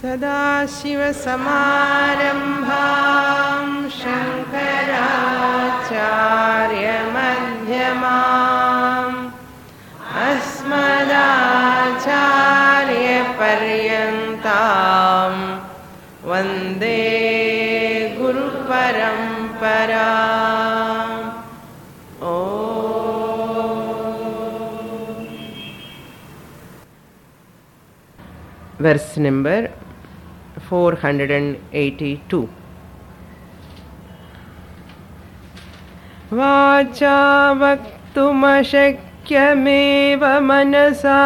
सदाशिवसमारम्भां शङ्कराचार्यमध्यमाम् अस्मदाचार्यपर्यन्तां वन्दे गुरुपरम्पराम्. Verse number 482. वाचा वक्तुमशक्यमेव मनसा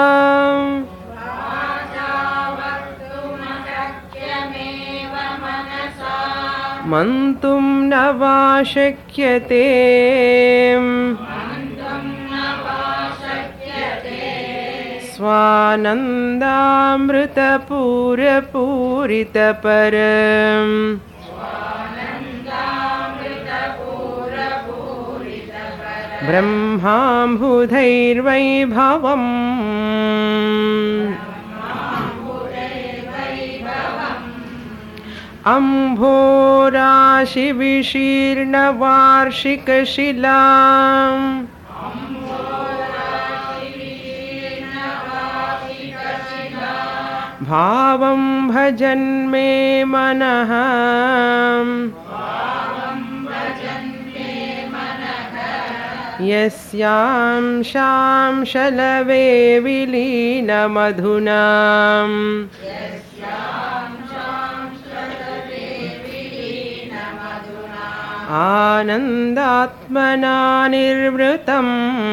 मन्तुं न वा शक्यते स्वानन्दामृतपूरपूरितपरम् ब्रह्माम्बुधैर्वैभवम् अम्भोराशिविशीर्णवार्षिकशिलाम् भावं भजन्मे मनः यस्यां शांशलवे विलीनमधुना आनन्दात्मना निर्वृतम्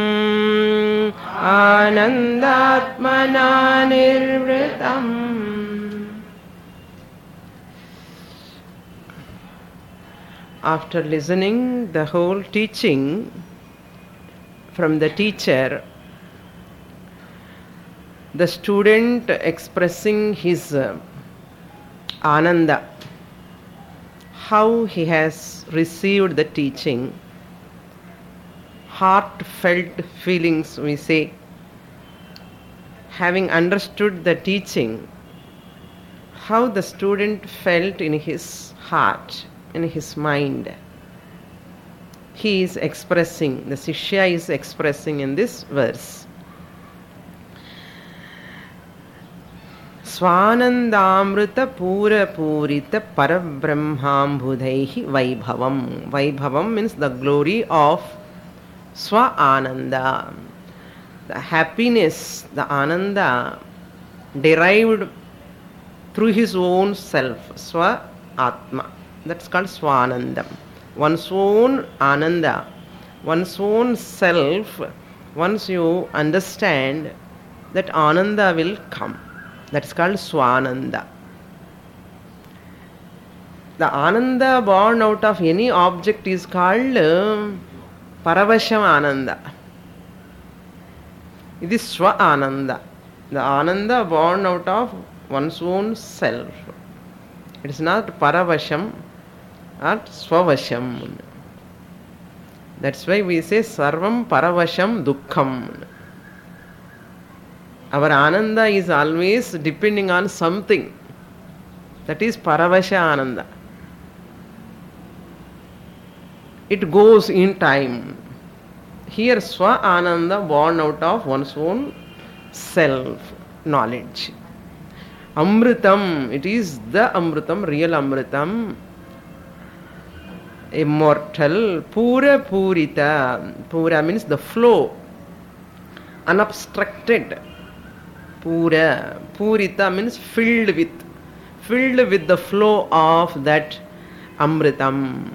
आनन्दात्मना निर्वृतम्. After listening the whole teaching from the teacher, the student expressing his ananda, how he has received the teaching, heartfelt feelings we say, having understood the teaching, how the student felt in his heart, in his mind. He is expressing, the Shishya is expressing in this verse. Swanandamrita pura purita parabrahmambudhaihi vaibhavam. Vaibhavam means the glory of Swa Ananda. The happiness, the Ananda derived through his own self, Swa Atma. That's called Swanandam. One's own Ananda, one's own self, once you understand that Ananda will come. That's called Swananda. The Ananda born out of any object is called Paravasham Ananda. It is Swa Ananda. The Ananda born out of one's own self. It is not Paravasham or Swavasham. That's why we say Sarvam Paravasham Dukkham. Our Ananda is always depending on something. That is Paravasha Ananda. It goes in time. Here Swa Ananda born out of one's own self knowledge. Amritam, it is the Amritam, real Amritam, immortal. Pura Purita, Pura means the flow, unobstructed. Pura, Purita means filled with the flow of that Amritam.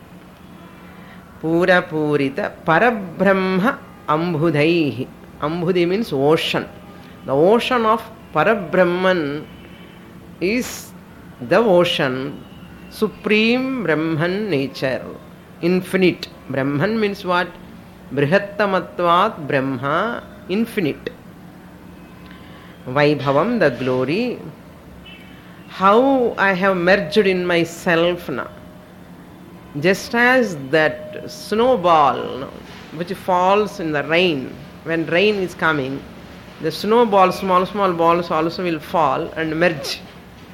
Pura Purita Parabrahma Ambudhaihi. Ambudhi means ocean. The ocean of Parabrahman is the ocean, supreme Brahman nature, infinite. Brahman means what? Brihattamatvat Brahma, infinite. Vaibhavam, the glory. How I have merged in myself now. Just as that snowball which falls in the rain, when rain is coming, the snowball, small balls also will fall and merge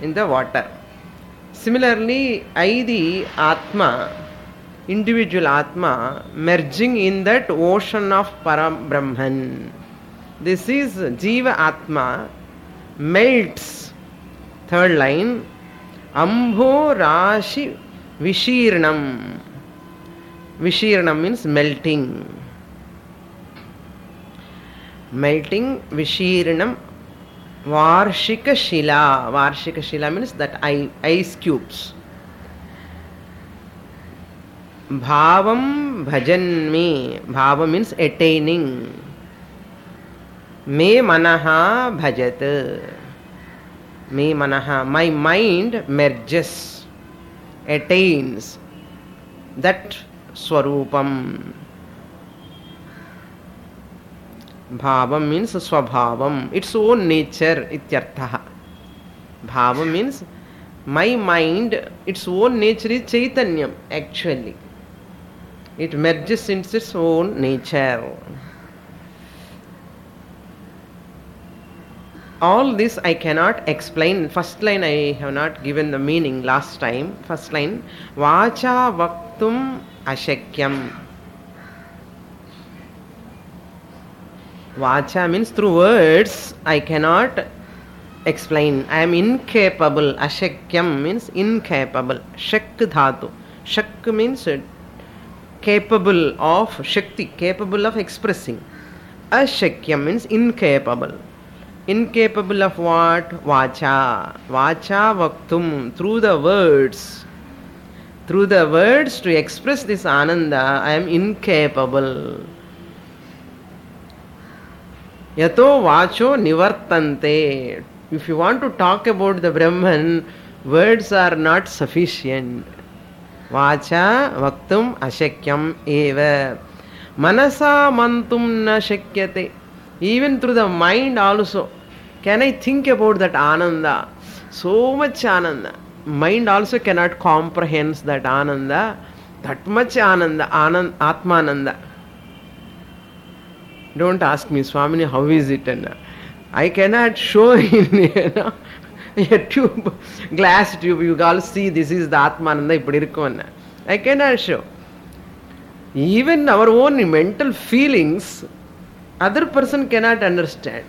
in the water. Similarly, I, the Atma, individual Atma, merging in that ocean of Param Brahman. This is Jiva Atma, melts. Third line, Ambho Rashi Vishirnam. Vishirnam means melting. Melting, Vishirnam, Varshika Shila. Varshika Shila means that ice cubes. Bhavam Bhajanmi. Bhava means attaining. Me Manaha Bhajat. Me Manaha. My mind merges, attains that Swarupam. Bhavam means Swabhavam, its own nature, ityartha. Bhava means my mind, its own nature is Chaitanyam, actually. It merges into its own nature. All this I cannot explain. First line I have not given the meaning last time. First line, Vacha Vaktum Ashakyam. Vacha means through words I cannot explain. I am incapable. Ashakyam means incapable. Shak dhatu. Shak means capable of Shakti, capable of expressing. Ashakyam means incapable. Incapable of what? Vacha. Vacha vaktum. Through the words. Through the words to express this Ananda, I am incapable. Yato vacho nivartante. If you want to talk about the Brahman, words are not sufficient. Vacha vaktum ashakyam eva. Manasa mantum na shakyate. Even through the mind also. Can I think about that Ananda? So much Ananda. Mind also cannot comprehend that Ananda. That much Ananda. Atmananda. Don't ask me, Swamini, how is it? And I cannot show in a tube, glass tube. You all see this is the Atmananda. I cannot show. Even our own mental feelings, other person cannot understand.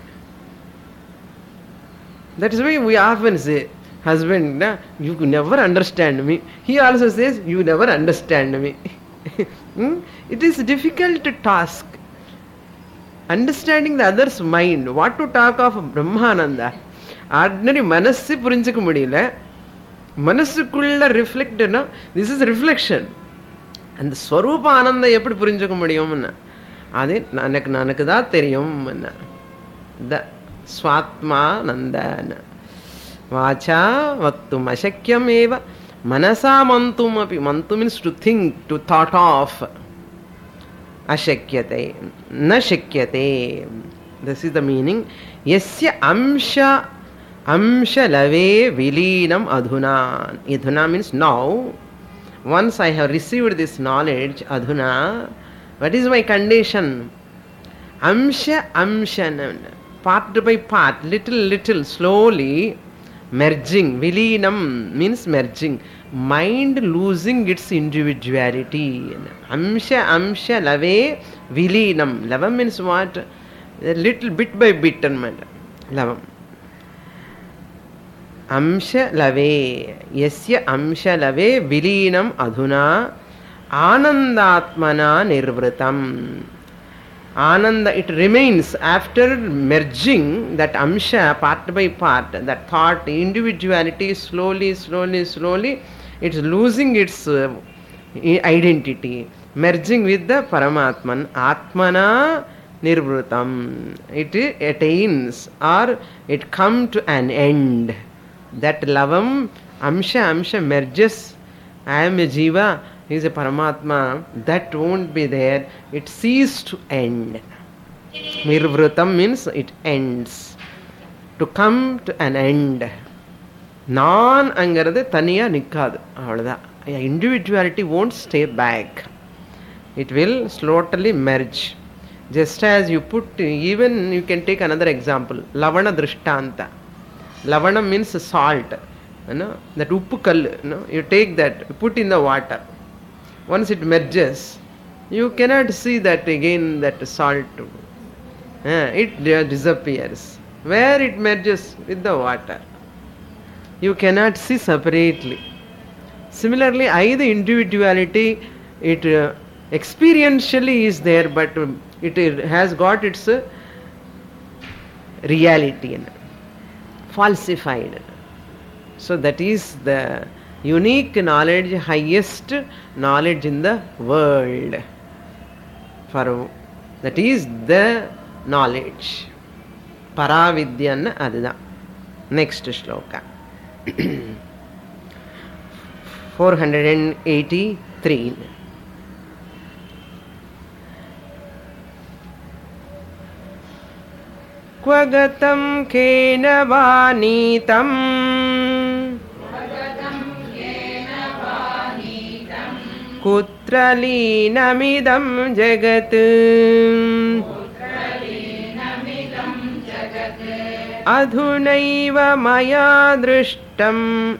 That is why we often say, husband, you never understand me. He also says, you never understand me. It is a difficult task. Understanding the other's mind. What to talk of Brahmananda? Ordinary manassi purinjika mudiyala. Manassukulla reflect, this is reflection. And the Swarupa Ananda eppadi purinjika mudiyum? Adi nanakku da theriyum. The Swatma Nanda. Vacha vaktum ashakyam eva. Manasa mantum api. Mantum means to think, to thought of. Ashakyate, na shakyate. This is the meaning. Yasya amsha lave vilinam adhuna. Adhuna means now. Once I have received this knowledge, adhuna, what is my condition? Amsha, part by part, little, slowly merging. Vilinam means merging. Mind losing its individuality. Amsha lave vilinam. Lavam means what? A little bit by bit. Lavam. Amsha lave. Yasya amsha lave vilinam adhuna anandatmana nirvritam. Ananda, it remains after merging that amsha part by part, that thought, individuality, slowly, it's losing its identity, merging with the Paramatman. Atmana nirvrutam. It attains or it comes to an end. That lavam, amsha merges. I am a jiva, he is a Paramatma. That won't be there. It ceases to end. Nirvrutam means it ends. To come to an end. நான் அங்கிறது தனியாக நிற்காது, அவ்வளோதான். Individuality won't stay back. It will slowly merge. Just as you put, even you can take another example. Lavana Drishtanta. Lavana means salt. that uppukal, you take that, put in the water. Once it merges, you cannot see that again, that salt. It disappears. Where it merges with the water, you cannot see separately. Similarly, the individuality, it experientially is there, but it has got its reality falsified. So that is the unique knowledge, highest knowledge in the world. That is the knowledge. Paravidya adha. Next shloka. 483. Kva gatam kena vanitam kutra leenamidam jagat adhunaiva maya drishtam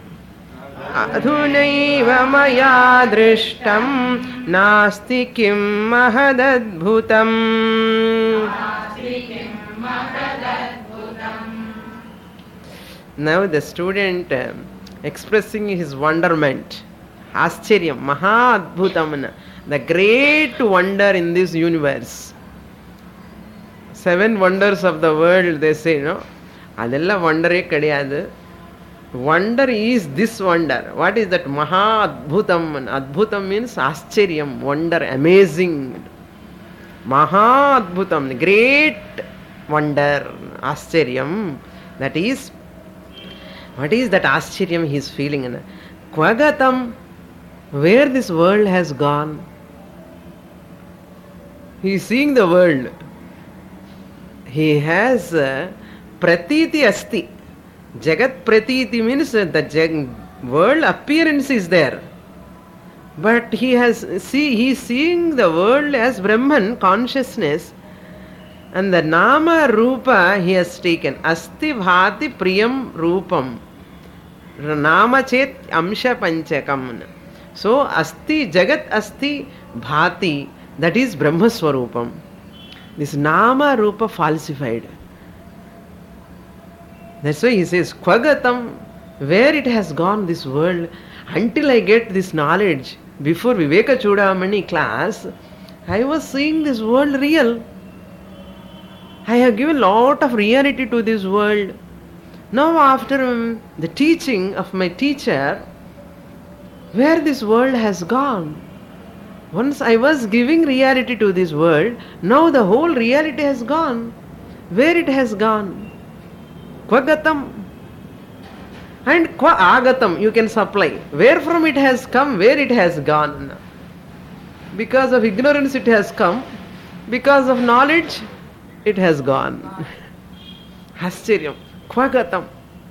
nasti kim mahadadbhutam. Now the student expressing his wonderment, Ascharya, Mahadbhutam, the great wonder in this universe. 7 wonders of the world, they say, adella wondere kadiyadu. Wonder is this wonder. What is that? Mahadbhutam. Adbhutam means Ascharyam, wonder, amazing. Mahadbhutam, great wonder, Ascharyam. That is, what is that Ascharyam he is feeling? Kvagatam, where this world has gone. He is seeing the world. He has pratiti asti. Jagat pratiti means the world appearance is there. But he is seeing the world as Brahman, consciousness. And the Nama Rupa he has taken. Asti bhati priyam rupam. Nama chet amsha panchakam. So asti, jagat asti bhati. That is Brahma Swarupam. This Nama Rupa falsified. That's why he says, Kvagatam, where it has gone, this world, until I get this knowledge. Before Viveka Chudamani class, I was seeing this world real. I have given lot of reality to this world. Now after the teaching of my teacher, where this world has gone. Once I was giving reality to this world, now the whole reality has gone. Where it has gone? Kvagatam and kva agatam, you can supply. Where from it has come, where it has gone. Because of ignorance it has come. Because of knowledge it has gone. Ascharyam, kvagatam.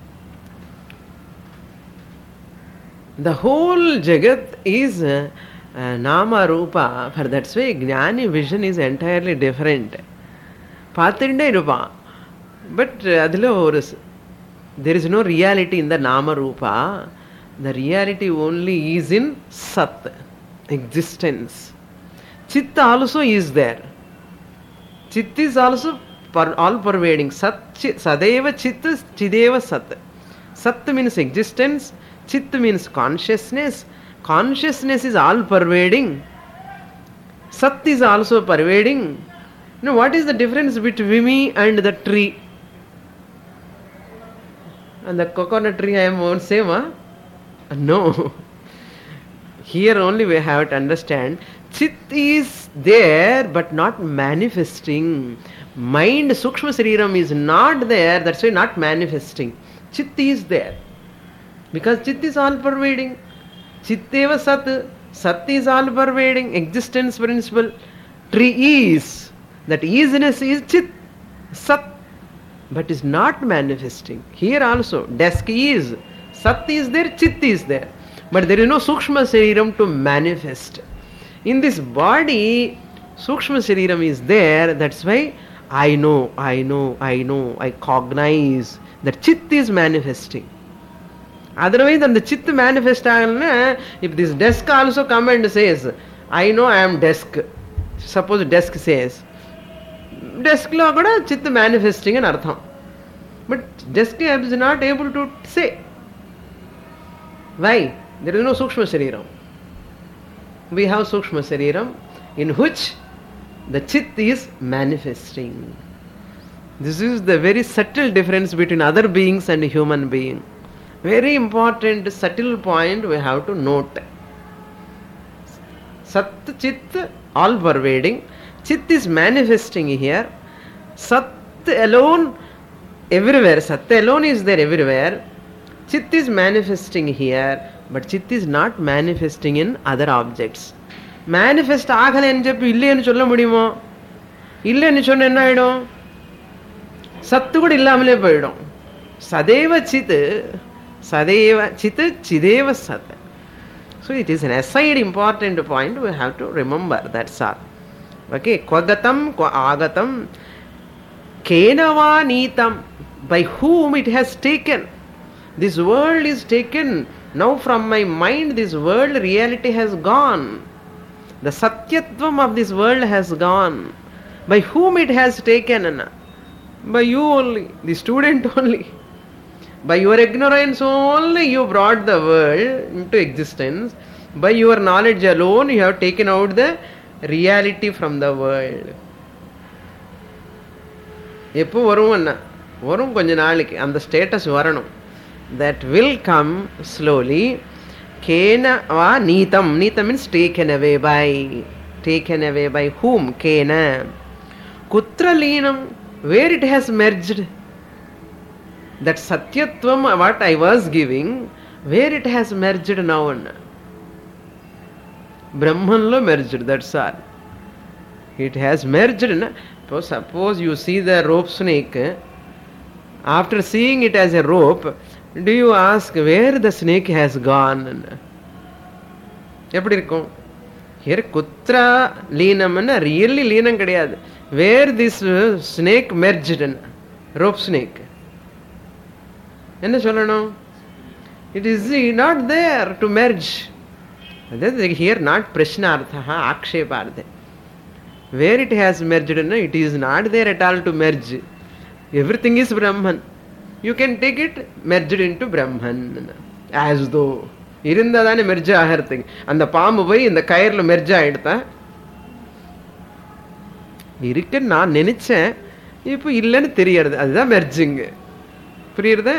The whole Jagat is Nama Rupa. For that's why Jnani vision is entirely different. Pathinde Rupa. But there is no reality in the Nama Rupa. The reality only is in Sat, existence. Chitta also is there. Chit is also all pervading. Sadeva Chit, Chideva Sat. Sat means existence. Chit means consciousness. Consciousness is all pervading. Sat is also pervading. Now what is the difference between me and the tree? And the coconut tree I am same, huh? No. Here only we have to understand. Chit is there but not manifesting. Mind, Sukshma Sariram is not there, that's why not manifesting. Chit is there. Because Chit is all pervading. Chitteva Sat. Sat is all pervading. Existence principle. Tree is. That isness is Chit. Sat. But is not manifesting. Here also, desk is. Sat is there, Chit is there. But there is no Sukshma Sariram to manifest. In this body, Sukshma Sariram is there. That's why I know, I cognize that Chit is manifesting. Otherwise, and the chit manifest, if this desk also come and says, I know I am desk. Suppose desk says, desk lo kuda chit manifesting an artham. But desk is not able to say. Why? There is no Sukshma Shariram. We have Sukshma Shariram in which the chit is manifesting. This is the very subtle difference between other beings and human being. Very important subtle point we have to note. Sat Chit all pervading. Chit is manifesting here. Sat alone everywhere. Sat alone is there everywhere. Chit is manifesting here, but Chit is not manifesting in other objects. Manifest ஆகலை என்று చెప్పி இல்லைன்னு சொல்ல முடியுமோ? இல்லைன்னு சொன்ன என்ன ஆயிடும்? சத்து கூட இல்லாமலே போயிடும். சதேவ Sid sadeva chit chideva sat. So it is an aside important point we have to remember. That's all. Okay, kvagatam kwa agatam kenava nitam, by whom it has taken. This world is taken. Now from my mind this world reality has gone. The satyatvam of this world has gone. By whom it has taken? By you only, the student only. By your ignorance only you brought the world into existence. By your knowledge alone you have taken out the reality from the world. எப்போ வரும் அண்ணா? வரும் கொஞ்ச நாளைக்கு அந்த status வரணும். That will come slowly. Kena va neetam. Neetam means taken away by. Taken away by whom? Kena. Kutra leenam. Where it has merged. That satyatvam what I was giving, where it has merged now? Brahman lo merged, that's all. It has merged. Suppose you see the rope snake. After seeing it as a rope, do you ask where the snake has gone? எப்படி இருக்கும்? Here kutra leenam really leenam கிடையாது. Where this snake merged, rope snake. என்ன சொல்லணும்? It is not there to merge. Here not prashnartha, akshepartha. Where it has merged, it is not there at all to merge. Everything is Brahman. You can take it merged into Brahman. As though இருந்ததானே merge ஆகிறதுக்கு. அந்த பாம்பு போய் இந்த கயிறுல merge ஆயிடுதா? இருக்குன்னு நான் நினைச்சேன், இப்போ இல்லைன்னு தெரியறது. அதுதான் மெர்ஜிங். புரியுறதா?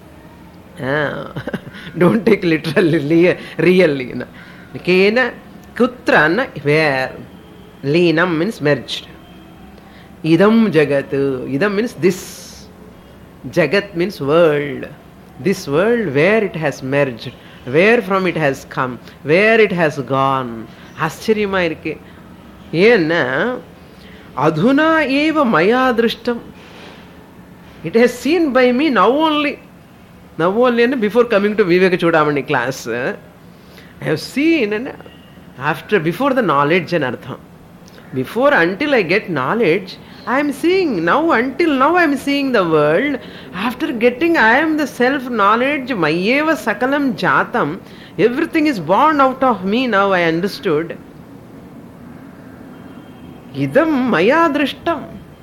Don't take literally, really. Kena kutra, where. Leenam means merged. Idam jagat. Idam means this. Jagat means world. This world where it has merged, where from it has come, where it has gone. ஆச்சரியமா இருக்கு. ஏன்னா adhuna eva maya drishtam. It has seen by me now only. Now only, before coming to Viveka Chudamani class, I have seen after, before the knowledge and artham. Before, until I get knowledge, I am seeing. Now, until now I am seeing the world. After getting, I am the self-knowledge. Mayeva sakalam jatam. Everything is born out of me. Now I understood. Idam maya drishtam.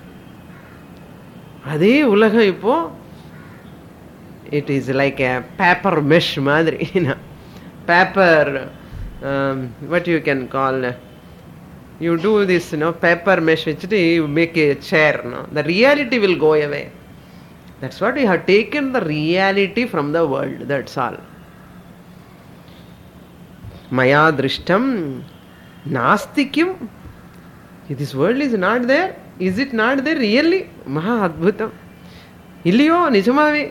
Adhe ulagam ipo. It is like a paper mesh madri. Paper, what you can call, you do this, paper mesh, which you make a chair. The reality will go away. That's what we have taken the reality from the world. That's all. Maya drishtam nastikim. This world is not there. Is it not there really? Maha adbhutam. Illiyo nijamave.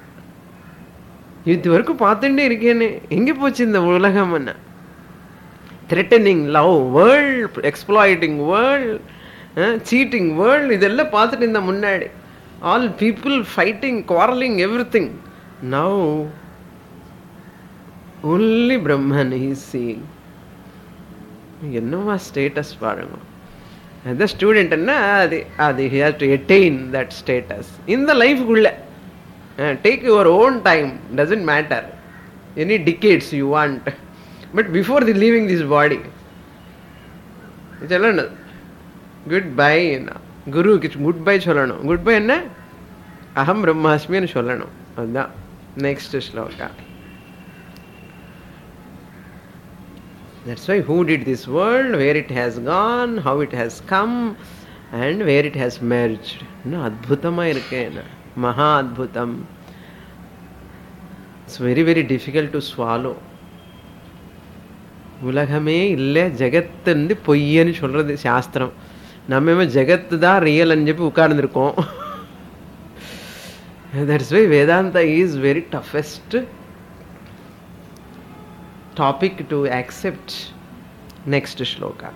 இது வரைக்கும் பார்த்துட்டே இருக்கேன்னு எங்கே போச்சு இந்த உலகம்? Threatening love world, exploding world, cheating world, இதெல்லாம் பார்த்துட்டு இந்த முன்னாடி all people fighting, quarrelling, everything. Now only Brahman he is seeing. என்னவா ஸ்டேட்டஸ் பாருங்க. அந்த ஸ்டூடெண்ட்னா அது he has to attain that status. இந்த லைஃப்குள்ள take your own time, doesn't matter. any decades you want, but before the leaving this body, goodbye. குருவுக்கு goodbye சொல்லணும். Goodbye என்ன? அகம் பிரம்மாஸ்மின்னு சொல்லணும். அதுதான் next shloka. That's why who did this world, where it has gone, how it has come, and where it has merged. இன்னும் அத்புதமாக இருக்கு, மகா அத்புதம். It's very very difficult to swallow. உலகமே இல்லை, ஜெகத்து பொய்யன்னு சொல்றது சாஸ்திரம். நம்ம ஜெகத்து தான் ரியல்னு சொல்லி உட்கார்ந்துருக்கோம். That's why Vedanta is very toughest topic to accept. Next shloka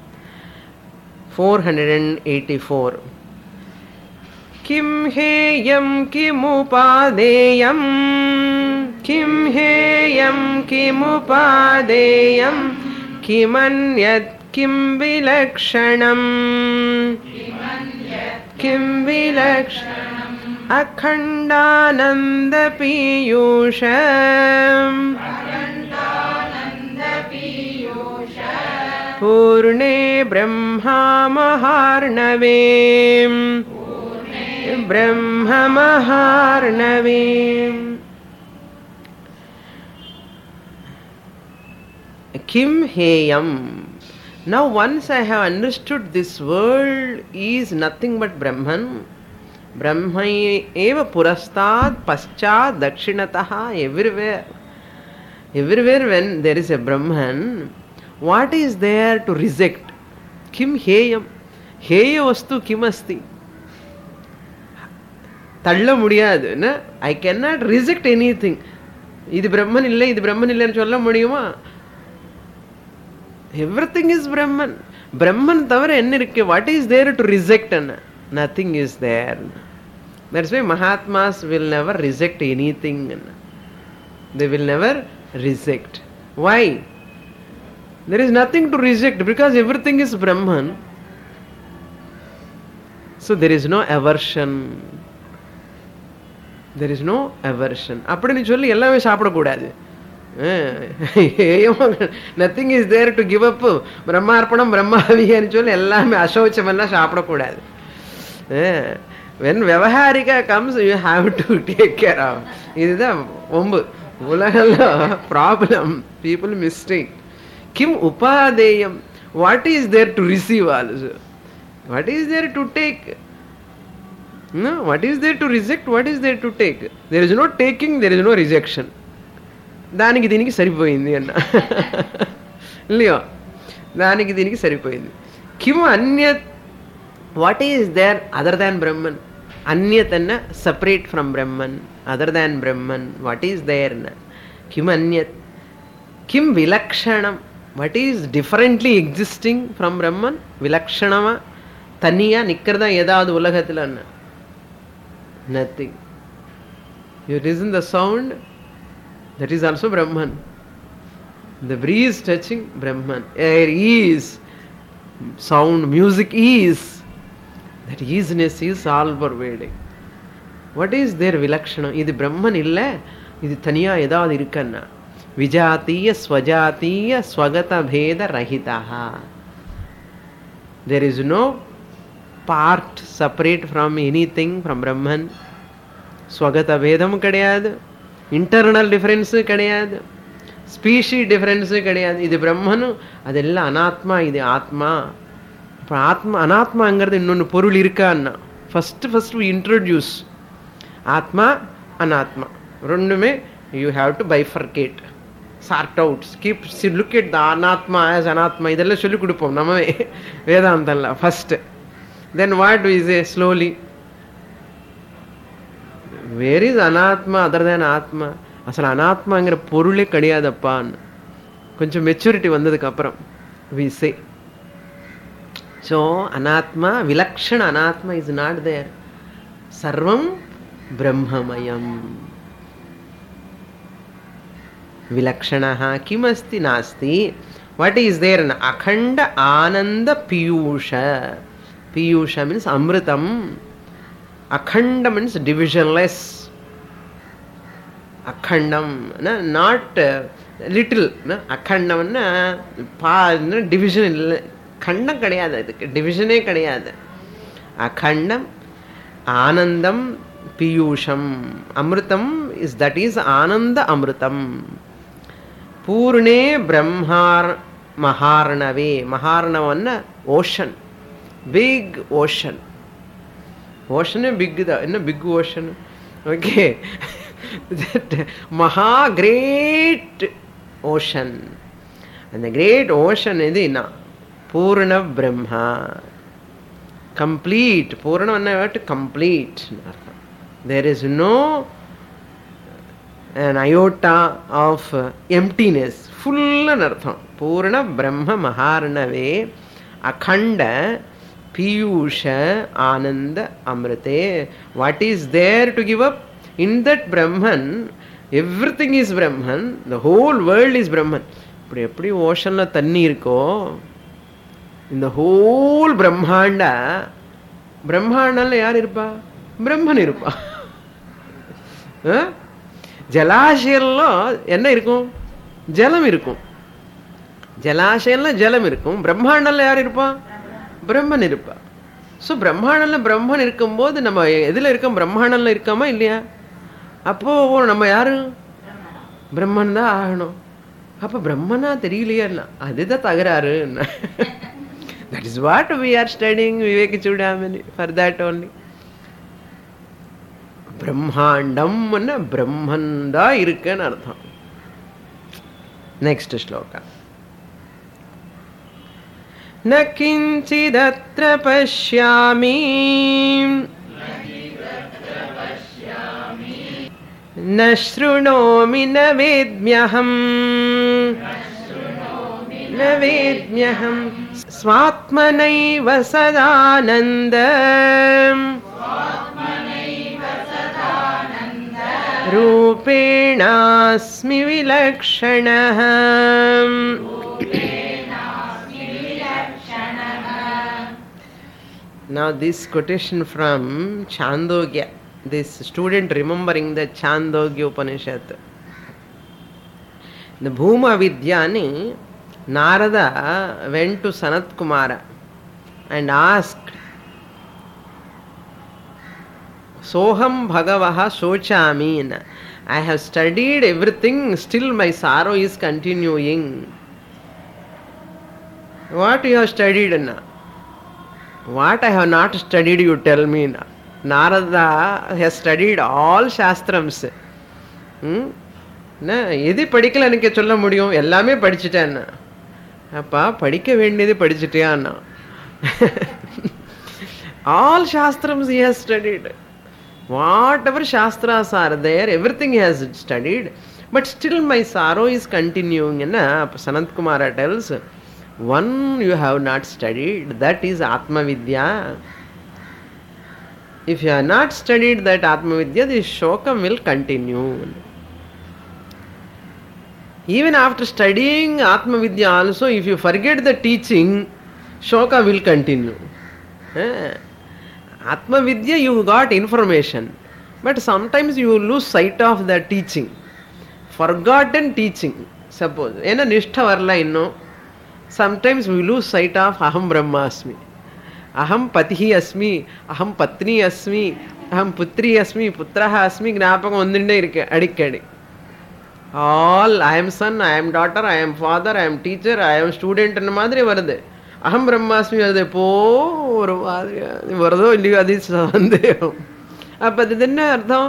484. Kim heyam kimupadeyam, kim heyam kimupadeyam, kimanyat kim vilakshanam, kim vilakshanam, akhandananda piyusham, Pune Brahma महार्णवे, Brahma महार्णवे. Kim heyam. Now once I have understood this world is nothing but Brahman, Brahma eva purastad paschat dakshinatah, everywhere when there is a Brahman, what is there to reject? Kim heyam. Heya vastu kim asti? Talla mudiyadu. I cannot reject anything. Idu Brahman illa, idu Brahman illa nu solla mudiyuma? Everything is Brahman. Brahman thavara enna irukke? What is there to reject? Nothing is there. That's why Mahatmas will never reject anything. They will never reject. Why? There is nothing to reject because everything is Brahman. So there is no aversion. There is no aversion. அப்படி சொல்லி எல்லாமே சாப்பிடக்கூடாது. Nothing is there to give up. பிரம்மார்ப்பணம் பிரம்மாவின்னு சொல்லி எல்லாமே அசௌச்சமெல்லாம் சாப்பிடக்கூடாது. When Vyavaharika comes, you have to take care of. இதுதான் ஒம்பு உலகம்ல problem. People mistake. Kim upadeyam. What is there to receive also? What is there to take? No, what is there to reject? What is there to take? There is no taking, there is no rejection. దానికి దీనికి సరిపోయింది అన్న, இல்லையோ? దానికి దీనికి సరిపోయింది. కిమ్ అన్యత్. What is there other than Brahman? అన్యత్ అన్న separate from Brahman, other than Brahman. What is there అన్న? కిమ్ అన్యత్. కిమ్ విలక్షణం. What is differently existing from Brahman? Vilakshanama. Taniya nikkarda edavadu ulagathila anna? Nothing. You listen the sound, that is also Brahman. The breeze touching, Brahman. Air is, sound, music is. That easiness is all pervading. What is there Vilakshana? Idu Brahman illa, idu taniya edavadu irukkanna. Vijatiya swajatiya swagata bheda rahitaha. There is no part separate from anything from Brahman. Swagata bhedam kadiyadu, internal difference kadiyadu, species difference kadiyadu. Idu Brahmanu, adella anatma, idu atma. Atma anatma angaradu innonu porul irukka anna. First we introduce atma anatma. Rendume you have to bifurcate, sort out, look at the anatma as anatma. Idella solli kudupom namave Vedantalla first. Then what we say slowly? Where is anatma other than atma? Asal anatma angra porule kadiyadappa. Koncham maturity vandadukku appuram we say. So anatma, vilakshana anatma is not there. Sarvam brahmamayam. Vilakshanaha kimasti nasti. What is there? Akhanda ananda piyusha. Piyusha means amritam. Akhanda means divisionless. akhandam, not little. Akhandam division இல்லை, கண்டம் கிடையாது, அதுக்கு டிவிஷனே கிடையாது. அகண்டம் ஆனந்தம் பீயூஷம் அமிர்தம் is that is ஆனந்த அமிர்தம். பூர்ணே பிரம்மார் மகார்ணவே, மகார்ணவன்னா ஓஷன், பிக் ஓஷன். ஓஷனே பிக் தான், என்ன பிக் ஓஷன், ஓகே. மகா கிரேட் ஓஷன், அந்த கிரேட் ஓஷன் இது என்ன? பூர்ண Brahma, complete. Purana to complete. There is no an iota of emptiness. Full anartham. Purana Brahma Maharnave Akhanda Piyusha Ananda Amrite. What is there to give up? In that Brahman, everything is Brahman. The whole world is Brahman. Pretty ocean la tanni irko. In the whole Brahmanda, Brahmanda யார் இருப்பா? பிரம்மன் இருப்பா. ஜலாசயம்ல என்ன இருக்கும்? ஜலம் இருக்கும். ஜலாசயம்ல ஜலம் இருக்கும். பிரம்மாண்டம்ல யார் இருப்பா? பிரம்மன் இருப்பா. ஸோ பிரம்மாண்டம்ல பிரம்மன் இருக்கும்போது நம்ம எதில் இருக்கோம்? பிரம்மாண்டம்ல இருக்காமா இல்லையா? அப்போ நம்ம யாரு? பிரம்மன் தான் ஆகணும். அப்போ பிரம்மனா தெரியலையா? அதுதான் தகராறு. That is what we are studying Viveka Chudamani, for that only. Brahmandam anna Brahmanda irukkan artham. Next shloka. Na kinchidatra pashyami na shrunomi na vedmyaham na vedmyaham स्वात्मनैव Sadananda रूपेणास्मि विलक्षणः. Now this quotation from Chandogya, this student remembering the Chandogya Upanishad. The Bhuma Vidyani, Narada went to Sanat Kumara and asked, Soham Bhagavaha Sochami, I have studied everything, still my sorrow is continuing. What you have studied? What I have not studied, you tell me. Narada has studied all Shastrams. எது படிக்கல எனக்கு சொல்ல முடியும்? எல்லாமே படிச்சுட்டேன். அப்பா படிக்க வேண்டியது படிச்சுட்டியான்னா? All Shastrams he has studied. Whatever Shastras are there, everything he has studied. But still my sorrow is continuing. Sanat Kumara tells, one you have not studied, that is Atma Vidya. If you have not studied that Atma Vidya, this shokam will continue. Even after studying Atma Vidya also, if you forget the teaching, shoka will continue. Atma Vidya, you got information, but sometimes you lose sight of the teaching. Forgotten teaching. Suppose, ena nishtha varla inno. Sometimes we lose sight of Aham Brahmasmi. Aham Patihi Asmi, Aham Patni Asmi, Aham Putri Asmi, Putraha Asmi, gnapakam ondinde irukke adikkadi. All I am son, I am daughter, I am father, I am teacher, I am student enna madri varudhu. Aham Brahmasmi varudhu po oru madri varudho illiyo adi sandeham. Appo adu enna artham?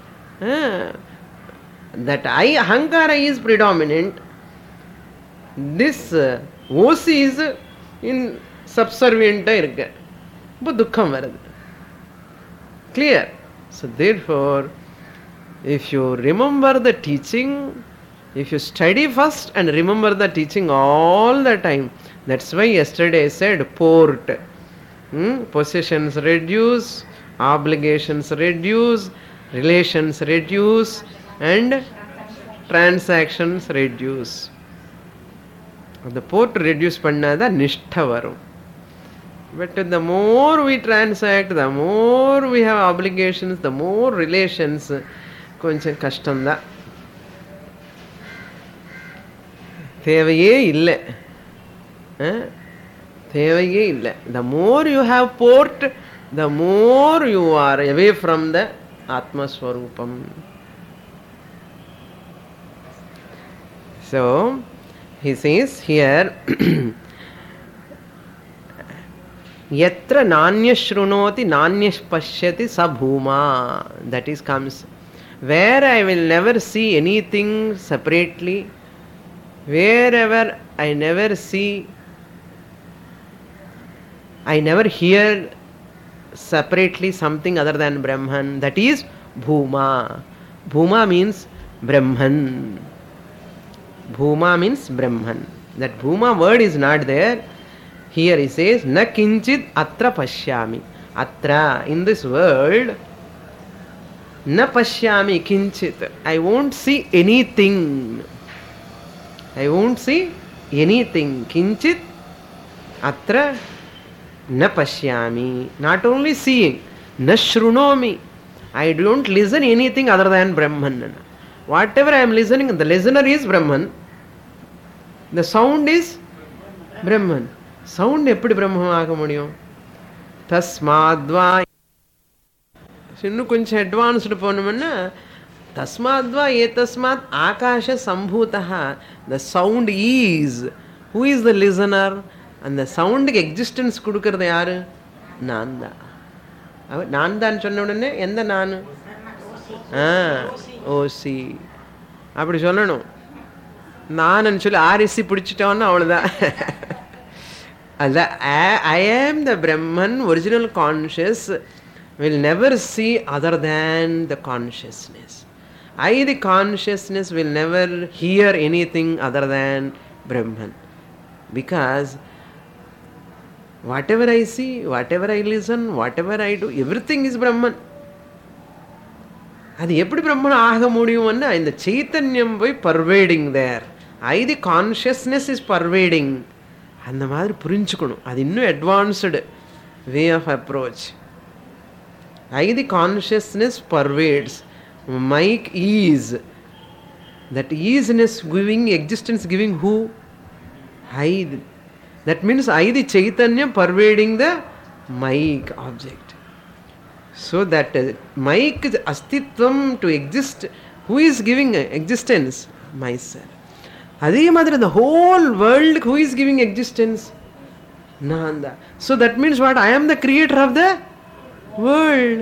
That ahankara is predominant. This OC is in subservient irukku. Appo dukkam varudhu. Clear? So therefore, if you remember the teaching, if you study first and remember the teaching all the time, that's why yesterday I said port. Possessions reduce, obligations reduce, relations reduce, and transactions reduce. The port reduce pannada nishtha varum. But the more we transact, the more we have obligations, the more relations, koncham kashtam da. தேவையே இல்லை, தேவையே இல்லை. The more you have poured, the more you are away from the Atma Swarupam. So he says here yatra nanya shrunoti nanya pashyati sa bhuma, that is comes where I will never see anything separately, wherever I never see, I never hear separately something other than Brahman, that is bhuma. Bhuma means Brahman. Bhuma means Brahman. That bhuma word is not there. Here he says, na kinchit atra pashyami. Atra, in this world, na pashyami kinchit. I won't see anything. I won't see anything. Kinchit atra na pashyami. Not only seeing, na shrunomi. I don't listen anything other than Brahman. Whatever I am listening, the listener is Brahman. The sound is Brahman. Sound எப்படி பிரம்மம் ஆக முடியும்? தஸ்மாத்வா, இன்னும் கொஞ்சம் advanced போனோம்னா தஸ்மாத்வா ஏதஸ்மாத் Akash சம்பூதா. The sound is, who is the listener? அந்த சவுண்டுக்கு existence கொடுக்கறது யாரு? நான் தான். நான் தான் சொன்ன உடனே எந்த நான்? ஓசி அப்படி சொல்லணும். நான் சொல்லி ஆர்எஸ்சி பிடிச்சிட்டோன்னா அவ்வளோதான். I am the Brahman, original conscious, will never see other than the consciousness. The consciousness will never hear anything other than Brahman. Because whatever I see, whatever I listen, whatever I do, everything is Brahman. அது எப்படி பிரம்மன் ஆக முடியும்னா இந்த சைத்தன்யம் போய் pervading there. The consciousness is pervading. அந்த மாதிரி புரிஞ்சுக்கணும். அது இன்னும் advanced way of approach. The consciousness pervades. மைக் is. That isness giving existence giving who? That means the Chaitanya pervading the mic object. So that mic astitvam to exist, who is giving existence? Myself. Adhe madra the whole world, who is giving existence? Nanda. So that means what? I am the creator of the world.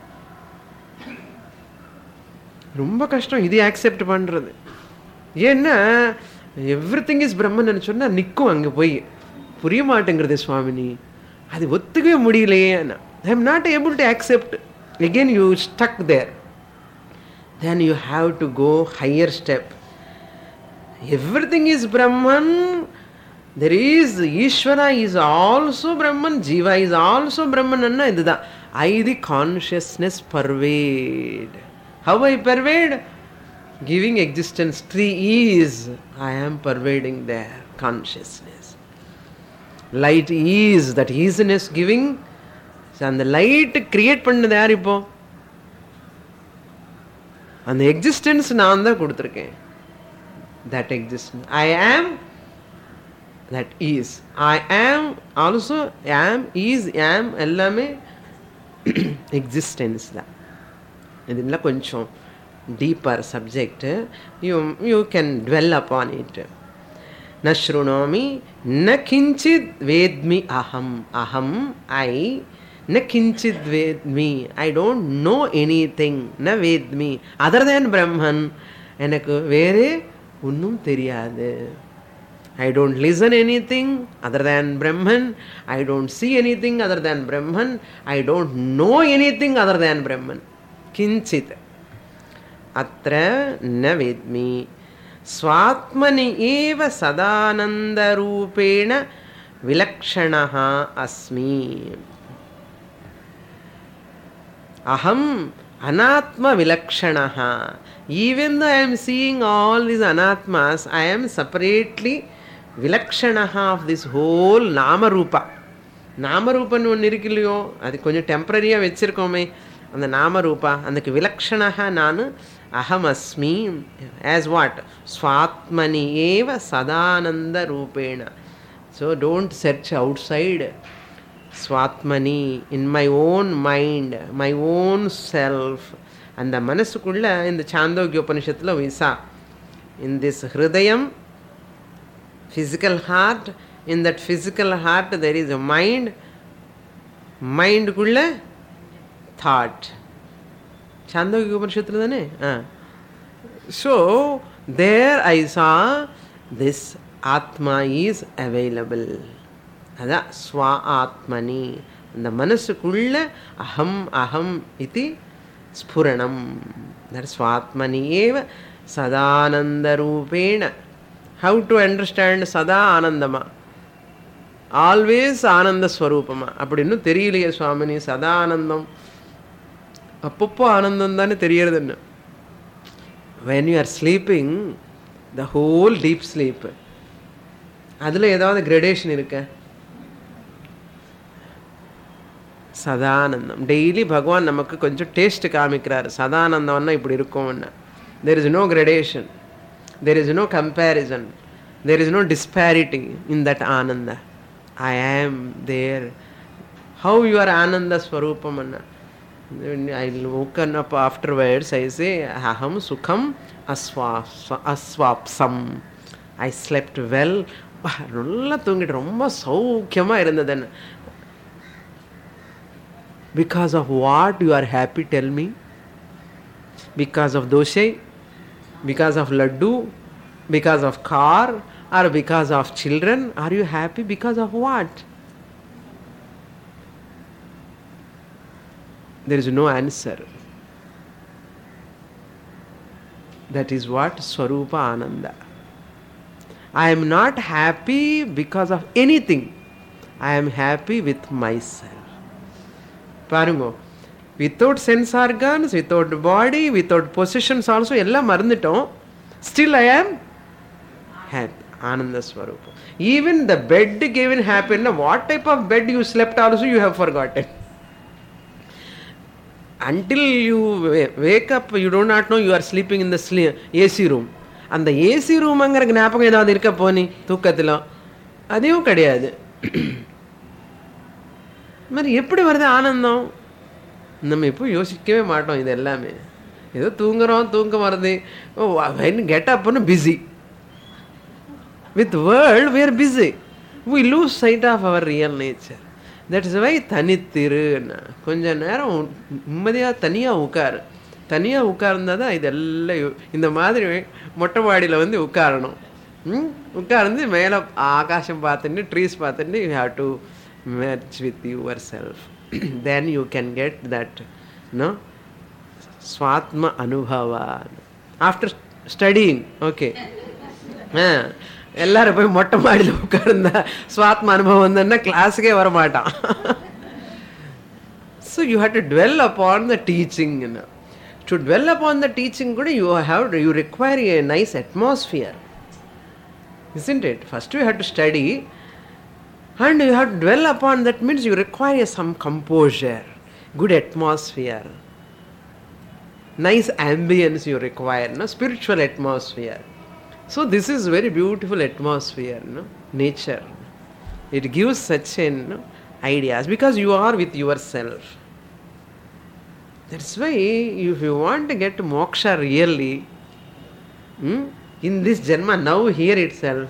ரொம்ப கஷ்டம் இது accept பண்றது. ஏன்னா everything is பிரம்மன் சொன்னா நிற்கும் அங்கே போய். புரிய மாட்டேங்கிறது சுவாமினி, அது ஒத்துக்கவே முடியலையே. I am not able to accept. Again you stuck there. Then you have to go higher step. Everything is Brahman. There is Ishvara is also Brahman. Jiva is also Brahman. Anna idudha. The consciousness pervade. How I pervade? Giving existence. 3 is. I am pervading there. Consciousness. Light is. That easiness giving. அந்த light create பண்ணது யார்? இப்போ அந்த existence நான் தான் கொடுத்துருக்கேன். That existence ஐ ஆம், that is. ஐ ஆம் ஆல்சோ, ஆம் ஈஸ் ஆம் எல்லாமே எக்ஸிஸ்டன்ஸ் தான். இதெல்லாம் கொஞ்சம் deeper subject. You can dwell upon it. ந ஸ்ருணோமி ந கிஞ்சித் வேத்மி அஹம். அஹம் ஐ. Na kinchid vedmi. I don't know anything. Na vedmi. Other than Brahman. எனக்கு வேறு ஒன்றும் தெரியாது. I don't listen anything other than Brahman. I don't see anything other than Brahman. I don't know anything other than Brahman. Kinchit. Atra na vedmi. Swatmani eva sadananda rupena vilakshanaha asmi. Aham anatma vilakshanaha. Even though I am seeing all these anatmas, I am separately vilakshanaha of this whole nama rupa. நாம ரூபன்னு ஒன்று இருக்கு இல்லையோ, அது கொஞ்சம் டெம்பரரியாக வச்சுருக்கோமே, அந்த நாமரூபா அதுக்கு விலக்ஷணா நான் அகம் அஸ்மி ஆஸ் வாட் ஸ்வாத்மனி ஏவ சதானந்த ரூபேண. So don't search outside. ஸ்வாத்மனி, in my own mind, my own self. அந்த மனசுக்குள்ள இந்த சாந்தோக்கிய உபனிஷத்தில் விசா இன் திஸ் ஹிருதயம் physical heart, in that physical heart there is a mind, mind kulla thought. Chandogya Upanishadil thane. So there I saw this Atma is available. Ada Swa Atmani. And the manasukulla aham aham iti spuranam. That is Swatmani eva sadananda rupena. How to understand சதா ஆனந்தமா, always ஆனந்த ஸ்வரூபமா அப்படின்னு தெரியலையே சுவாமினி. சதா ஆனந்தம், அப்பப்போ ஆனந்தம் தானே தெரியறது. என்ன when you are sleeping, the whole deep sleep, அதில் ஏதாவது கிரடேஷன் இருக்க? சதானந்தம் டெய்லி பகவான் நமக்கு கொஞ்சம் டேஸ்ட் காமிக்கிறார். சதானந்தம்னா இப்படி இருக்கும்னா there is no gradation. There is no comparison. There is no disparity in that Ananda. I am there. How you are Ananda Swarupam? I woken up afterwards, I say, Aham Sukham Aswapsam. I slept well. நல்லா தூங்கிட்டு ரொம்ப சௌக்கியமாக இருந்ததுன்னு. Because of what you are happy, tell me? Because of dosai? Because of laddu, because of car, or because of children? Are you happy? Because of what? There is no answer. That is what Swarupa Ananda. I am not happy because of anything. I am happy with myself. Parungo. Without sense organs, without body, without possessions also, எல்லாம் மறந்துட்டோம். Still I am happy. Ananda Swarupa. Even the bed given happiness, what type of bed you slept also you have forgotten. Until you wake up, you do not know you are sleeping in the AC room. அந்த AC ரூம்ங்கிற ஞாபகம் ஏதாவது இருக்க போனி தூக்கத்தில்? அதையும் கிடையாது. மாதிரி எப்படி வருது ஆனந்தம்? நம்ம இப்போ யோசிக்கவே மாட்டோம். இது எல்லாமே ஏதோ தூங்குறோம், தூக்கம் வருது. கெட் அப்னு busy with world, we are busy. We lose sight of our real nature. That is why தனித்திரு, கொஞ்ச நேரம் நிம்மதியாக தனியாக உட்காரு. தனியாக உட்கார்ந்தா தான் இதெல்லாம். இந்த மாதிரி மொட்டை மாடியில் வந்து உட்காரணும். உட்கார்ந்து மேலே ஆகாசம் பார்த்துட்டு ட்ரீஸ் பார்த்துட்டு you have to merge with yourself. Then you can get that Swatma Anubhava. After studying, okay. எல்லாரும் போய் மொட்டை மாடியில் உட்கார்ந்தா ஸ்வாத்ம அனுபவம் வந்தா கிளாஸுக்கே வர மாட்டான். So you have to dwell upon the teaching. To dwell upon the teaching கூட you require a nice atmosphere, isn't it? First you have to study and you have to dwell upon that. Means you require some composure, good atmosphere, nice ambience you require, spiritual atmosphere. So this is very beautiful atmosphere, nature. It gives such ideas because you are with yourself. That's why if you want to get moksha really, in this janma, now here itself,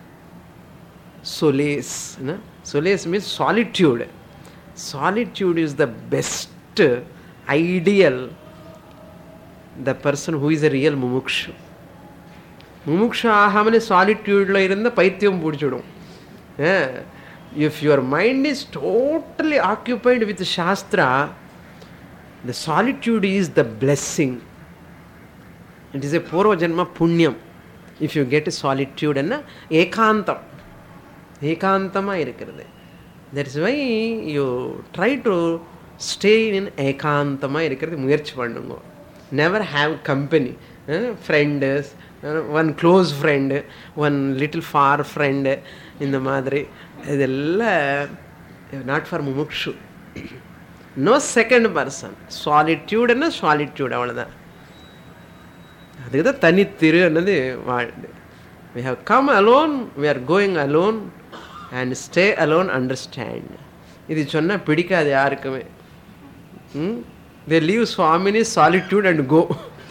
solace. Solace means solitude. Solitude is the best ideal. The person who is a real mumukshu. Mumuksha ahamane solitude lo irundha paityam pudichidum. If your mind is totally occupied with Shastra, the solitude is the blessing. It is a Purva Janma Punyam. If you get a solitude and ekantam. Ekantama irukkiradhu. That's why you try to stay in ekantama irukkiradhu muyarchi pannungo. Never have company. Friends, one close friend, one little far friend in the madri. Idella not for mumukshu. No second person. Solitude and solitude. அவ்வளோதான். அதுக்கு தான் தனித்திரு என்னது வாழ்ந்து. We have come alone, we are going alone and stay alone, understand. இது சொன்னால் பிடிக்காது யாருக்குமே. They leave Swamini's solitude and go.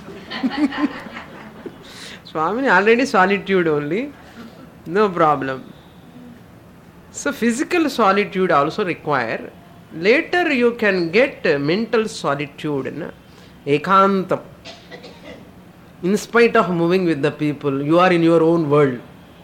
Swamini already solitude only, no problem. So physical solitude also require. Later you can get mental solitude, ekantam. In spite of moving with the people, you are in your own world.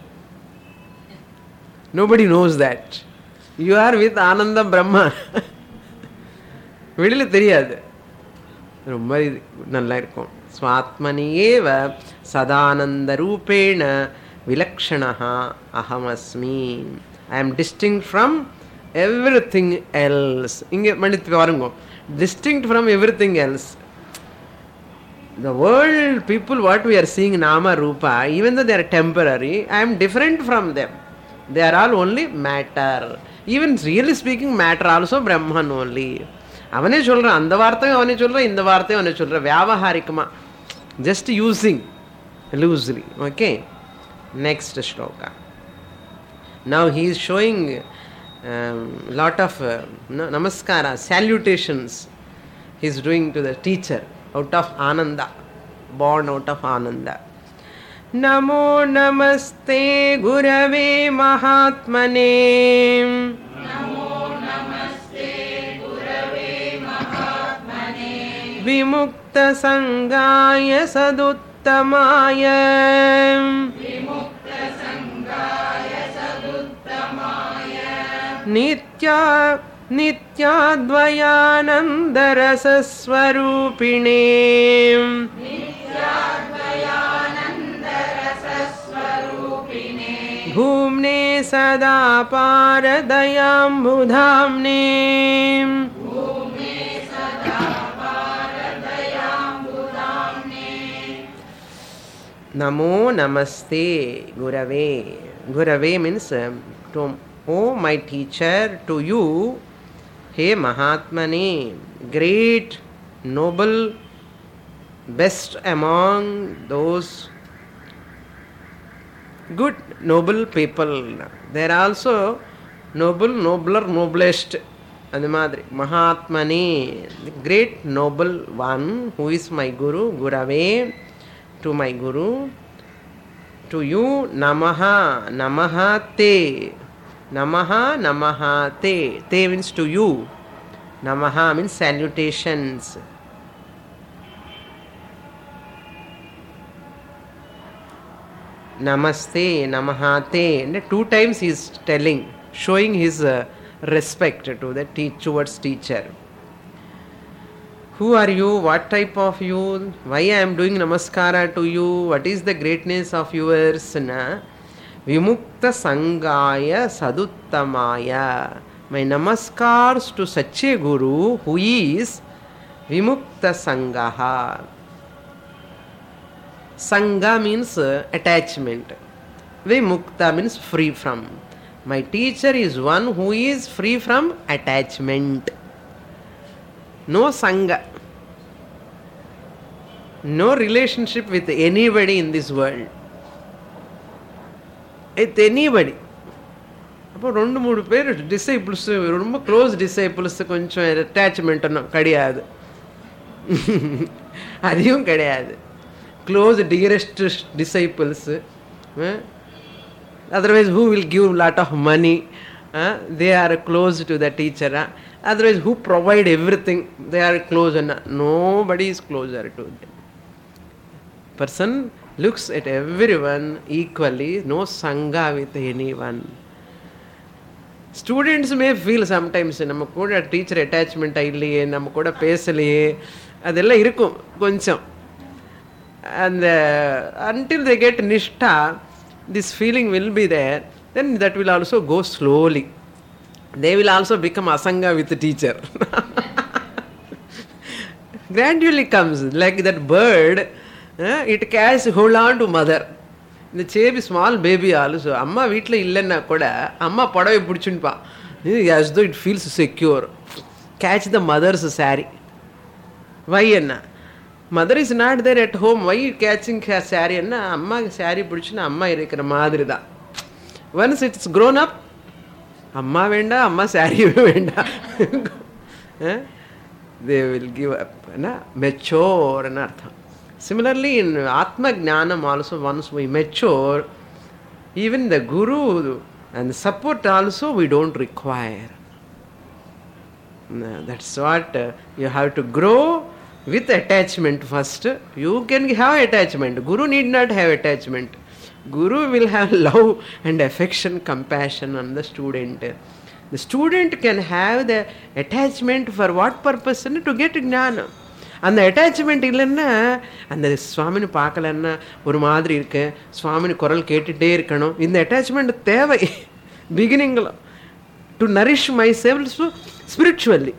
Nobody knows that. You are with Ananda Brahma. வெளியில் தெரியாது. ரொம்ப நல்லா இருக்கும். ஸ்வாத்மனியேவ சதானந்த ரூபேண விலக்ஷணஹா அஹமஸ்மி. I am distinct from everything else. இங்கே மன்னித்து பாருங்க. Distinct from everything else. The world, people, what we are seeing, Nama, Rupa, even though they are temporary, I am different from them. They are all only matter. Even really speaking, matter also Brahman only. அவனே சொல்கிறான், அந்த வார்த்தையும் அவனே சொல்கிறான், இந்த வார்த்தையும் அவனே சொல்கிறான், வியாபகாரிக்கமாக, just using loosely. Okay, next shloka. Now he is showing lot of namaskara, salutations he is doing to the teacher out of Ananda, born out of Ananda. Namo namaste gurave mahatmane. विमुक्त संगाय सदुत्तमाय. नित्याद्वयानंद रस स्वरूपिणे. भूम्ने सदा पारदयाम्बुधाम्ने. Namo namaste gurave. Gurave means to, oh my teacher, to you, hey Mahatmane, great, noble, best among those good, noble people. There are also noble, nobler, noblest. And madri Mahatmane, the great noble one who is my Guru, Gurave. To my Guru, to you, Namaha, Namaha Te. Namaha, Namaha Te. Te means to you. Namaha means salutations. Namaste, Namaha Te. And 2 times he is telling, showing his respect to the towards teacher. Who are you? What type of you? Why I am doing namaskara to you? What is the greatness of yours? Vimukta Sangaya Saduttamaya. My namaskars to such a Guru who is Vimukta Sangaha. Sangha means attachment. Vimukta means free from. My teacher is one who is free from attachment. No sangha, no relationship with anybody in this world. With anybody. அப்போ 2-3 பேர் disciples, ரொம்ப close disciples கொஞ்சம் attachment கிடையாது. அதையும் கிடையாது. Close dearest disciples. Otherwise who will give lot of money? They are close to the teacher. Otherwise who provide everything? They are close. Nobody is closer to them. Person looks at everyone equally. No sangha with anyone. Students may feel sometimes நம்ம கூட teacher attachment இல்லையே, நம்ம கூட பேசலையே, அதெல்லாம் இருக்கும் கொஞ்சம். And until they get nishtha, this feeling will be there. Then that will also go slowly. They will also become asanga with the teacher. Gradually comes, like that bird, it carries hold on to mother. இந்த சேபி small baby also அம்மா வீட்டில் இல்லைன்னா கூட அம்மா புடவை பிடிச்சுன்னுப்பா. as though it feels secure. catch the mother's saree. Why enna? Mother is not there at home. Why you catching her saree? Enna amma saree pidichina amma irukra madiri da. Once it's grown up, amma venda, amma saree venda. They will give up. Mature and artha. Similarly, in Atma Jnanam also, once we mature, even the Guru and the support also we don't require. That's what you have to grow with attachment first. You can have attachment. Guru need not have attachment. Guru will have love and affection, compassion on the student. The student can have the attachment for what purpose? To get jnana. அந்த attachment இல்லைன்னா அந்த சுவாமின்னு பார்க்கலன்னா ஒரு மாதிரி இருக்கு, சுவாமின்னு குரல் கேட்டுகிட்டே இருக்கணும். இந்த அட்டாச்மெண்ட் தேவை பிகினிங்கில் to nourish my self spiritually.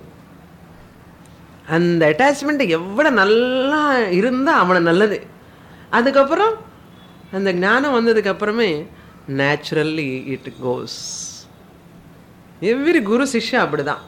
அந்த அட்டாச்மெண்ட் எவ்வளோ நல்லா இருந்தால் அவ்வளோ நல்லது. அதுக்கப்புறம் அந்த ஞானம் வந்ததுக்கப்புறமே நேச்சுரல்லி இட் கோஸ். எவ்ரி குரு சிஷ்யா அப்படிதான்.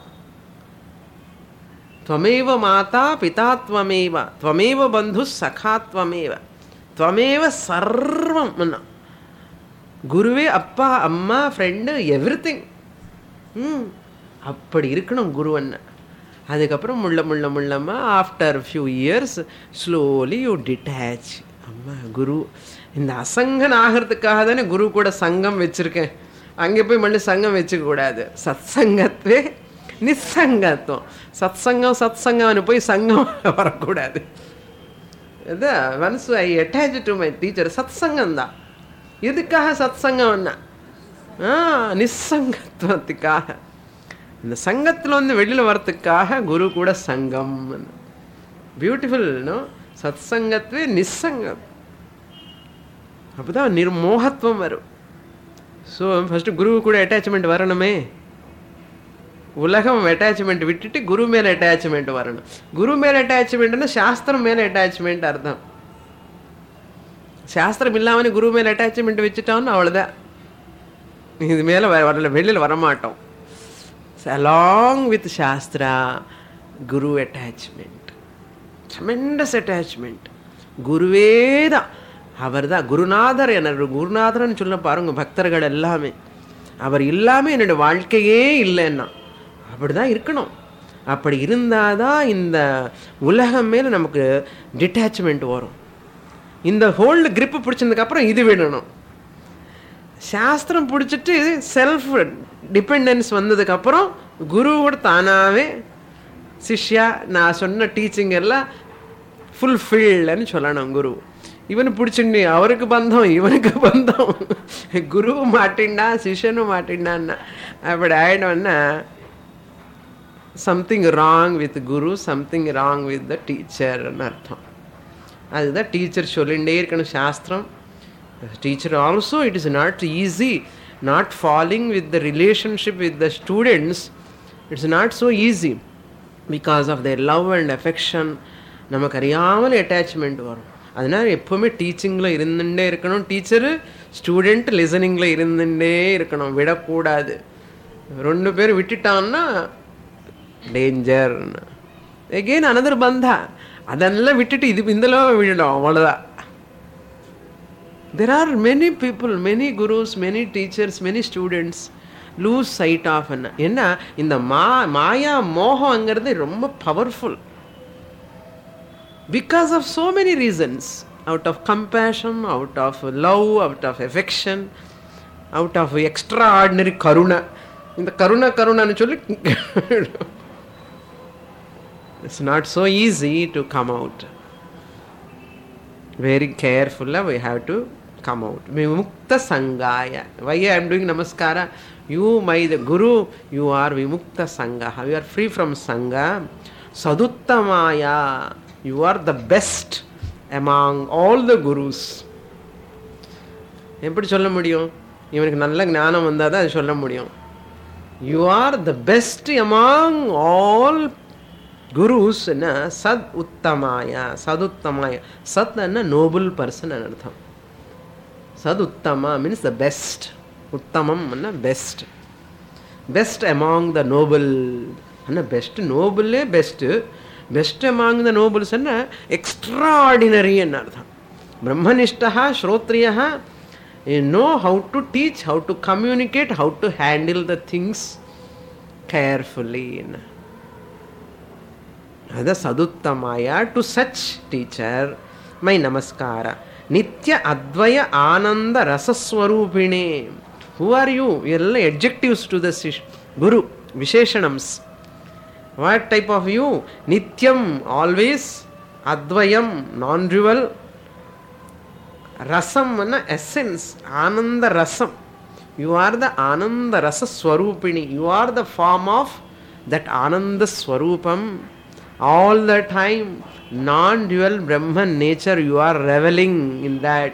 त्वमेव माता पिता त्वमेव त्वमेव बंधु सखा त्वमेव त्वमेव सर्वम. குருவே அப்பா அம்மா ஃப்ரெண்டு எவ்ரிதிங். அப்படி இருக்கணும் குருவன்னு. அதுக்கப்புறம் முள்ளமா after few years slowly you detach. அம்மா குரு இந்த அசங்கன் ஆகிறதுக்காக தானே குரு கூட சங்கம் வச்சிருக்கேன். அங்கே போய் மறுபடியும் சங்கம் வச்சுக்க கூடாது. சத் சங்கத்வே நிசங்கத்துவம். சத்சங்கம் போய் சங்கம் வரக்கூடாது. Once I attach to my teacher, சத்சங்கம் தான். எதுக்காக சத்சங்கம்னா நிசங்கத்துவத்துக்காக. இந்த சங்கத்தில் வந்து வெளியில் வரத்துக்காக குரு கூட சங்கம். Beautiful no. சத் சங்கத்வே நிசங்கம். அப்போதான் நிர்மோகத்துவம் வரும். ஸோ ஃபஸ்ட்டு குரு கூட அட்டாச்மெண்ட் வரணுமே. உலகம் அட்டாச்மெண்ட் விட்டுட்டு குரு மேலே அட்டாச்மெண்ட் வரணும். குரு மேலே அட்டாச்மெண்ட்னா சாஸ்திரம் மேலே அட்டாச்மெண்ட் அர்த்தம். சாஸ்திரம் இல்லாமல் குரு மேலே அட்டாச்மெண்ட் வச்சுட்டோம்னு அவ்வளோதான். இது மேலே வரல, வெளியில் வரமாட்டோம். அலாங் வித் சாஸ்திரா குரு அட்டாச்மெண்ட், ட்ரெமெண்டஸ் அட்டாச்மெண்ட். குருவே தான், அவர் தான் குருநாதர். என்னோட குருநாதர்னு சொல்ல பாருங்க பக்தர்கள் எல்லாமே. அவர் இல்லாமல் என்னோட வாழ்க்கையே இல்லைன்னா அப்படிதான் இருக்கணும். அப்படி இருந்தாதான் இந்த உலகம் மேலே நமக்கு டிட்டாச்மெண்ட் வரும். இந்த ஹோல்டு கிரிப்பு பிடிச்சதுக்கப்புறம் இது விடணும். சாஸ்திரம் பிடிச்சிட்டு செல்ஃப் டிபெண்டன்ஸ் வந்ததுக்கப்புறம் குருவோட தானாகவே சிஷ்யா நான் சொன்ன டீச்சிங் எல்லாம் ஃபுல்ஃபில்டுன்னு சொல்லணும். குரு இவனு பிடிச்சிண்டு அவருக்கு பந்தம் இவனுக்கு பந்தம், குருவும் மாட்டின்டா சிஷ்யனும் மாட்டின்டான்னா அப்படி ஆயிடும்னா something wrong with guru, something wrong with the டீச்சர்னு அர்த்தம். அதுதான் டீச்சர் சொல்லிகிட்டே இருக்கணும் சாஸ்திரம். Teacher also it is not easy. Not falling with the relationship with the students, it's not so easy because of their love and affection. நமக்கு அறியாமல் attachment வரும். அதனால் எப்போவுமே டீச்சிங்கில் இருந்துகிட்டே இருக்கணும். டீச்சரு ஸ்டூடெண்ட் லிசனிங்கில் இருந்துகிட்டே இருக்கணும், விடக்கூடாது. 2 பேர் விட்டுட்டான்னா டேஞ்சர். எகெயின் அனதர் பந்தா. அதெல்லாம் விட்டுட்டு இது இந்தளவு விடணும், அவ்வளோதான். There are many people, many gurus, many teachers, many students lose sight of என்ன இந்த மாயா மோகங்கிறது ரொம்ப powerful. Because of so many reasons, out of compassion, out of love, out of affection, out of extraordinary karuna. இந்த கருணான்னு சொல்லி it's not so easy to come out. Very careful we have to come out. Vimukta Sangaya. Why I am doing namaskara? You, my the Guru, you are Vimukta Sangaha. You are free from Sangha. Saduttamaya. You are the best among all the Gurus. எப்படி சொல்ல முடியும்? இவனுக்கு நல்ல ஞானம் வந்தால் தான் அது சொல்ல முடியும். You are the best among all Gurus. Sad Uttamaya. Saduttamaya. Sat na noble person and artham. Saduttama means the best. Uttamam best. Best among the noble ஆனால் பெஸ்ட் நோபலே பெஸ்ட் அமாங் த நோபல்ஸ் என்ன extraordinary என்ன அர்த்தம். பிரம்மனிஷ்டா ஸ்ரோத்ரியா know how to teach, how to communicate, how to handle the things carefully. Ada saduttamaya, to such teacher my namaskara. Nitya advaya ananda rasaswarupine. Who are you? All adjectives to the guru, visheshanams. What type of you? Nityam, always. Advayam, non-dual. Rasam, essence, Ananda Rasam. You are the Ananda Rasa Swarupini. You are the form of that Ananda Swarupam. All the time, non-dual Brahman nature, you are reveling in that.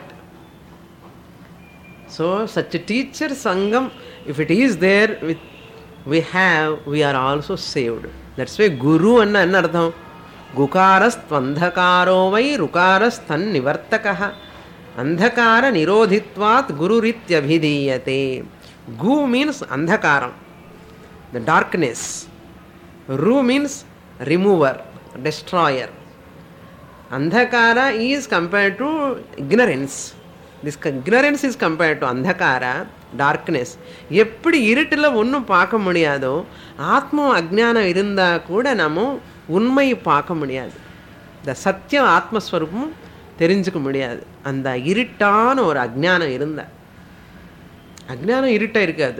So, such a teacher Sangam, if it is there, we are also saved. That's why Guru anna ardham. Gukaras tvandhakaro vai rukaras than nivartakaha. Andhakara nirodhitvat gururityabhidiyate. Gu means andhakaram, the darkness. Ru means remover, destroyer. Andhakara is compared to ignorance. This ignorance is compared to andhakara, darkness. எப்படி இருட்டில் ஒன்றும் பார்க்க முடியாதோ, ஆத்ம அஜ்ஞானம் இருந்தால் கூட நம்ம உண்மையை பார்க்க முடியாது. இந்த சத்தியம் ஆத்மஸ்வரூபம் தெரிஞ்சுக்க முடியாது. அந்த இருட்டான ஒரு அஜ்ஞானம் இருந்தா, அஜ்ஞானம் இருட்டா இருக்காது,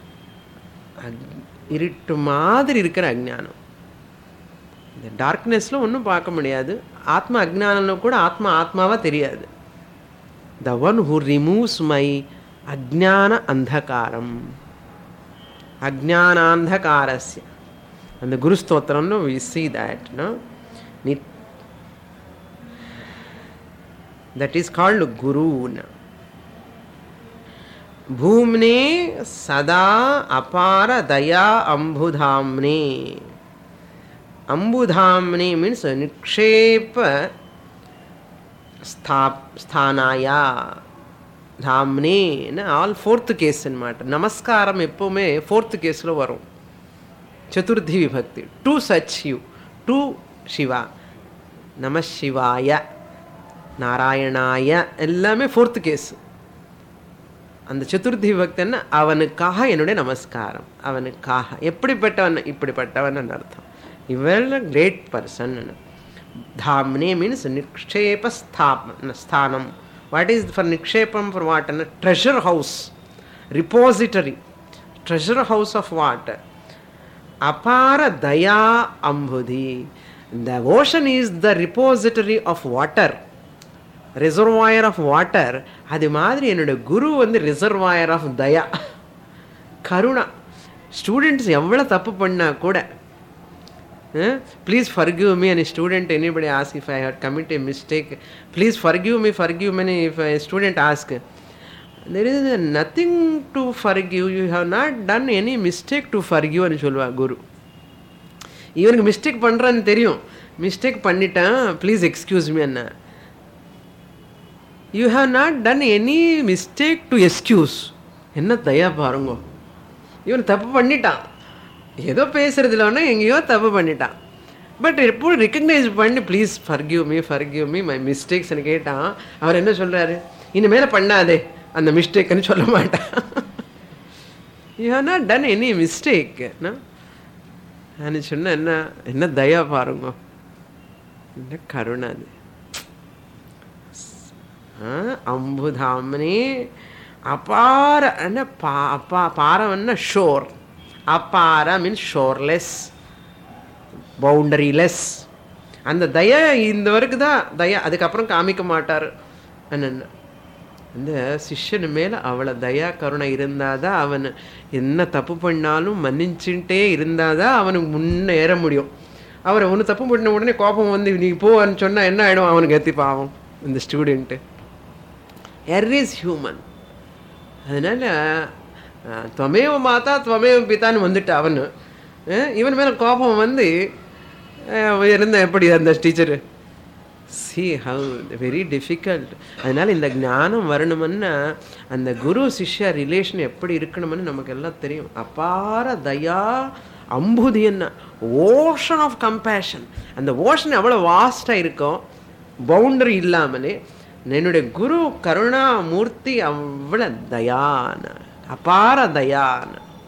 இருட்டு மாதிரி இருக்கிற அஜ்ஞானம். இந்த டார்க்னஸ்ல ஒன்றும் பார்க்க முடியாது. ஆத்ம அஜ்ஞானம்ல கூட ஆத்மாவா தெரியாது. The one who removes my அஜ்ஞான அந்தகாரம், அஜ்ஞானாந்தகாரஸ்ய. அந்த குரு ஸ்தோத்திரம்னு we see that, no? That is called Guru. Bhumne sada apara daya ambudhamne. Ambudhamne means nikshepa sthanaya. Dhamne, all fourth case in matter. Namaskaram எப்பவுமே fourth caseல வரும். சதுர்த்தி விபக்தி. To such you, to Shiva. Namah Shivaya, நாராயணாய, எல்லாமே fourth case. அந்த சதுர்த்தி விபக்தி என்ன? அவனுக்காக என்னுடைய நமஸ்காரம். அவனுக்காக. எப்படிப்பட்டவன்? இப்படிப்பட்டவன் அர்த்தம். இவன் கிரேட் பர்சன். தாம்னே மீன்ஸ் நிக்ஷேப ஸ்தானம். வாட் இஸ் ஃபார் நிக்ஷேபம்? For what? Treasure house, repository. Treasure house of what? அபார தயா அம்புதி. The ocean is the repository of water, reservoir of water. அது மாதிரி என்னோட குரு reservoir of தயா, கருணா. ஸ்டூடெண்ட்ஸ் எவ்வளோ தப்பு பண்ணா கூட, please forgive me. And student anybody ask if I had commit a mistake, please forgive me if a student ask, there is nothing to forgive, you have not done any mistake to forgive ன்னு சொல்லுவா குரு. இவனுக்கு mistake பண்ணுறான்னு தெரியும், mistake பண்ணிட்டான், please excuse me அண்ணா. You have not done any mistake to excuse. என்ன தயா பாருங்க, இவன் தப்பு பண்ணிட்டான், ஏதோ பேசுறதுல ஒன்று எங்கேயோ தப்பு பண்ணிட்டான், பட் எப்போ ரெக்கக்னைஸ் பண்ணி ப்ளீஸ் ஃபர்கிவ் மீ மை மிஸ்டேக்ஸ்ன்னு கேட்டான். அவர் என்ன சொல்கிறாரு? இனிமேல் பண்ணாதே அந்த மிஸ்டேக்குன்னு சொல்ல மாட்டான். You have not done any mistake நான் சொன்ன. என்ன தயா பாருங்க, என்ன கருணை அது. அம்புதாமனே அபார. பாரம்னா ஷோர். அபார மீன்ஸ் ஷோர்லெஸ், பவுண்டரிலெஸ். அந்த தயா இந்த வரைக்கும் தான் தயா, அதுக்கப்புறம் காமிக்க மாட்டார். அண்ணன் அந்த சிஷ்யனு மேலே அவ்வளோ தயா கருணை இருந்தாதான் அவன் என்ன தப்பு பண்ணாலும் மன்னிச்சுட்டே இருந்தாதான் அவனுக்கு முன்னேற முடியும். அவரை ஒன்று தப்பு பண்ண உடனே கோபம் வந்து நீ போன்னு சொன்னால் என்ன ஆகிடும்? அவனுக்கு எத்தி பாவம் இந்த ஸ்டூடெண்ட்டு. Uh is human. அதனால் துவமேவ மாதா துவமேவ பிதான்னு வந்துட்டு அவனு இவன் மேலே கோபம் வந்து இருந்த எப்படி அந்த teacher see how very difficult. அதனால் இந்த ஞானம் வரணும்னா அந்த குரு சிஷ்ய ரிலேஷன் எப்படி இருக்கணும்னு நமக்கு எல்லாம் தெரியும். அபார தயா அம்புதி என்ன ஓஷன் ஆஃப் கம்பேஷன். அந்த ஓஷன் எவ்வளோ வாஸ்டாக இருக்கும், பவுண்டரி இல்லாமலே. என்னுடைய குரு கருணாமூர்த்தி அவ்வளோ தயான, அபார தயான.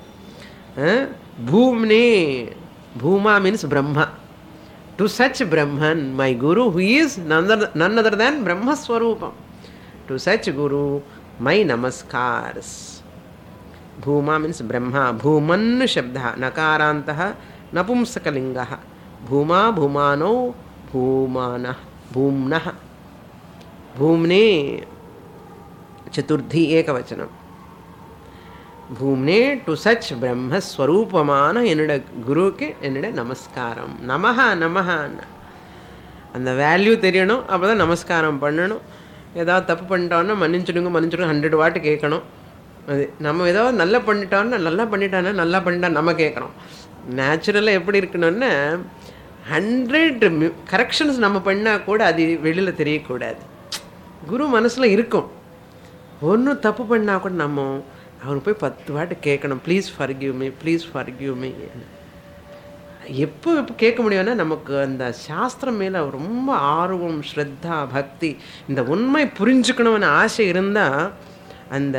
பூம்னே, பூமா means Brahma. To such Brahman, my Guru, who is none other than Brahma Swarupam, to such Guru, my namaskars. Bhuma means Brahma. Bhuman Shabda, Nakarantaha, Napumsakalingaha. Bhuma, Bhumano, Bhumana, Bhumnah. Bhumne, Chaturdhi Ekavachanam. பூம்னே to such பிரம்மஸ்வரூபமான என்னோட குருவுக்கு என்னோட நமஸ்காரம். நமஹா நமஹா. அந்த value தெரியணும், அப்போ தான் நமஸ்காரம் பண்ணணும். ஏதாவது தப்பு பண்ணிட்டோன்னா மன்னிச்சுடுங்க மன்னிச்சுடுங்க 100 வாட்டு கேட்கணும். அது நம்ம ஏதாவது நல்லா பண்ணிட்டோன்னா நல்லா பண்ணிட்டா நம்ம கேட்குறோம். நேச்சுரலாக எப்படி இருக்கணும்னா 100 கரெக்ஷன்ஸ் நம்ம பண்ணால் கூட அது வெளியில் தெரியக்கூடாது. குரு மனசில் இருக்கும். ஒன்றும் தப்பு பண்ணால் கூட நம்ம அவனுக்கு போய் 10 வாட்டி கேட்கணும், please forgive me, please forgive me. எப்போ கேட்க முடியும்னா நமக்கு அந்த சாஸ்திரம் மேலே ரொம்ப ஆர்வம், ஸ்ரத்தா, பக்தி, இந்த உண்மை புரிஞ்சுக்கணும்னு ஆசை இருந்தால் அந்த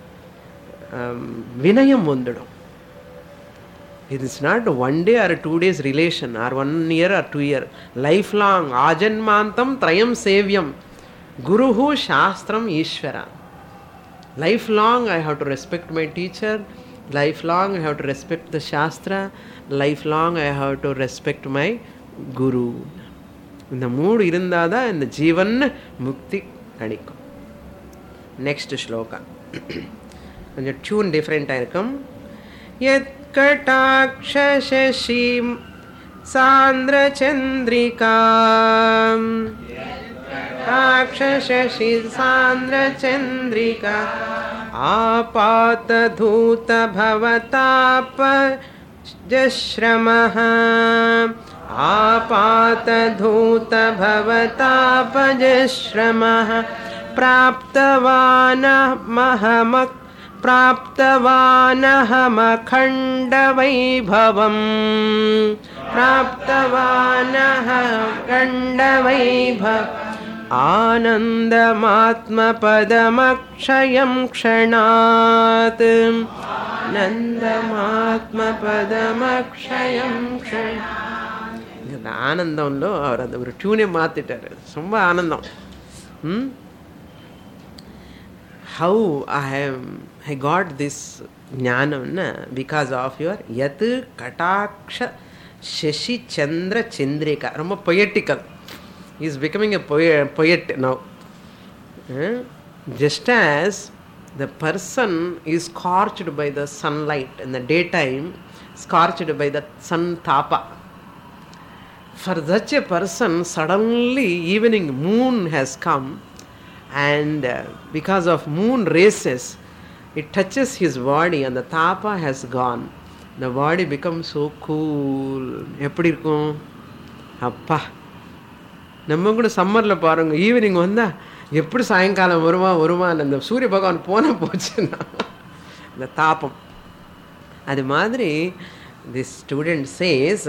வினயம் வந்துடும். It is not 1 day or 2 days relation or 1 year or 2 year, lifelong. ஆஜன்மாந்தம் த்ரயம் சேவியம் குருஹு சாஸ்திரம் ஈஸ்வரா. Lifelong I have to respect my teacher, lifelong I have to respect the Shastra, lifelong I have to respect my Guru. இந்த 3 இருந்தால் தான் இந்த ஜீவன் முக்தி கிடைக்கும். நெக்ஸ்ட் ஸ்லோகா கொஞ்சம் டியூன் டிஃப்ரெண்ட்டாக இருக்கும். யத் கடாக்ஷ சசீம் சாந்திர சந்திரிகாம் ராட்சசசி சாந்திர சந்திரிகா ஆபாததூத பவதாப ஜஸ்ரமஹ ஆபாததூத பவதாப ஜஸ்ரமஹ பிராப்தவானஹமகண்ட வைபவம் பிராப்தவானஹகண்ட வைபவம் ஆனந்தமாத்மபதமக்ஷயம் க்ஷணாத் ஆனந்தமாத்மபதமக்ஷயம் க்ஷணாத். இந்த ஆனந்தம்లో அவர் அந்த ஒரு டியூனே மாற்றிட்டார். ரொம்ப ஆனந்தம். ஹவு ஐ காட் திஸ் ஞானம்னா பிகாஸ் ஆஃப் யுவர் யத் கடாக்ஷ சசி சந்திர சந்திரிகா. ரொம்ப poetical. He is becoming a poet now. Just as the person is scorched by the sunlight in the daytime, scorched by the sun tapa. For such a person, suddenly evening moon has come, and because of moon rays, it touches his body and the tapa has gone. The body becomes so cool. எப்படி இருக்கும்? அப்பா, நம்ம கூட சம்மரில் பாருங்க, evening வந்தால் எப்படி சாயங்காலம் வருவான் அந்த சூரிய பகவான் போச்சுன்னா அந்த தாபம். அது மாதிரி திஸ் ஸ்டூடெண்ட் சேஸ்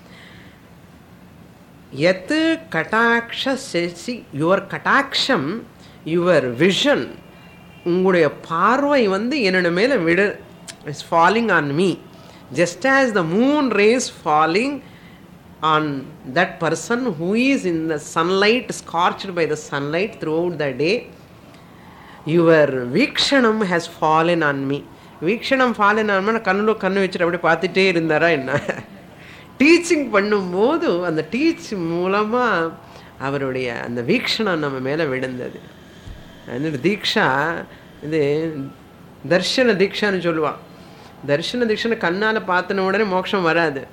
யத் கடாக்ஷ சசி, யுவர் கடாட்சம், யுவர் விஷன், உங்களுடைய பார்வை என்னோட மேலே is falling on me. Just as the moon rays falling on that person who is in the sunlight, scorched by the sunlight throughout the day, your vikshanam has fallen on me. Vikshanam fallen on me, கண்ணு வச்சுட்டு அப்படியே பார்த்துட்டே இருந்தாரா என்ன? Teaching பண்ணும்போது அந்த teach மூலமாக அவருடைய அந்த வீக்ஷணம் நம்ம மேலே விழுந்தது. அந்த தீக்ஷா இது தர்ஷன தீக்ஷான்னு சொல்லுவான். தர்ஷன தீக்ஷனை கண்ணால் பார்த்தின உடனே மோட்சம் வராது.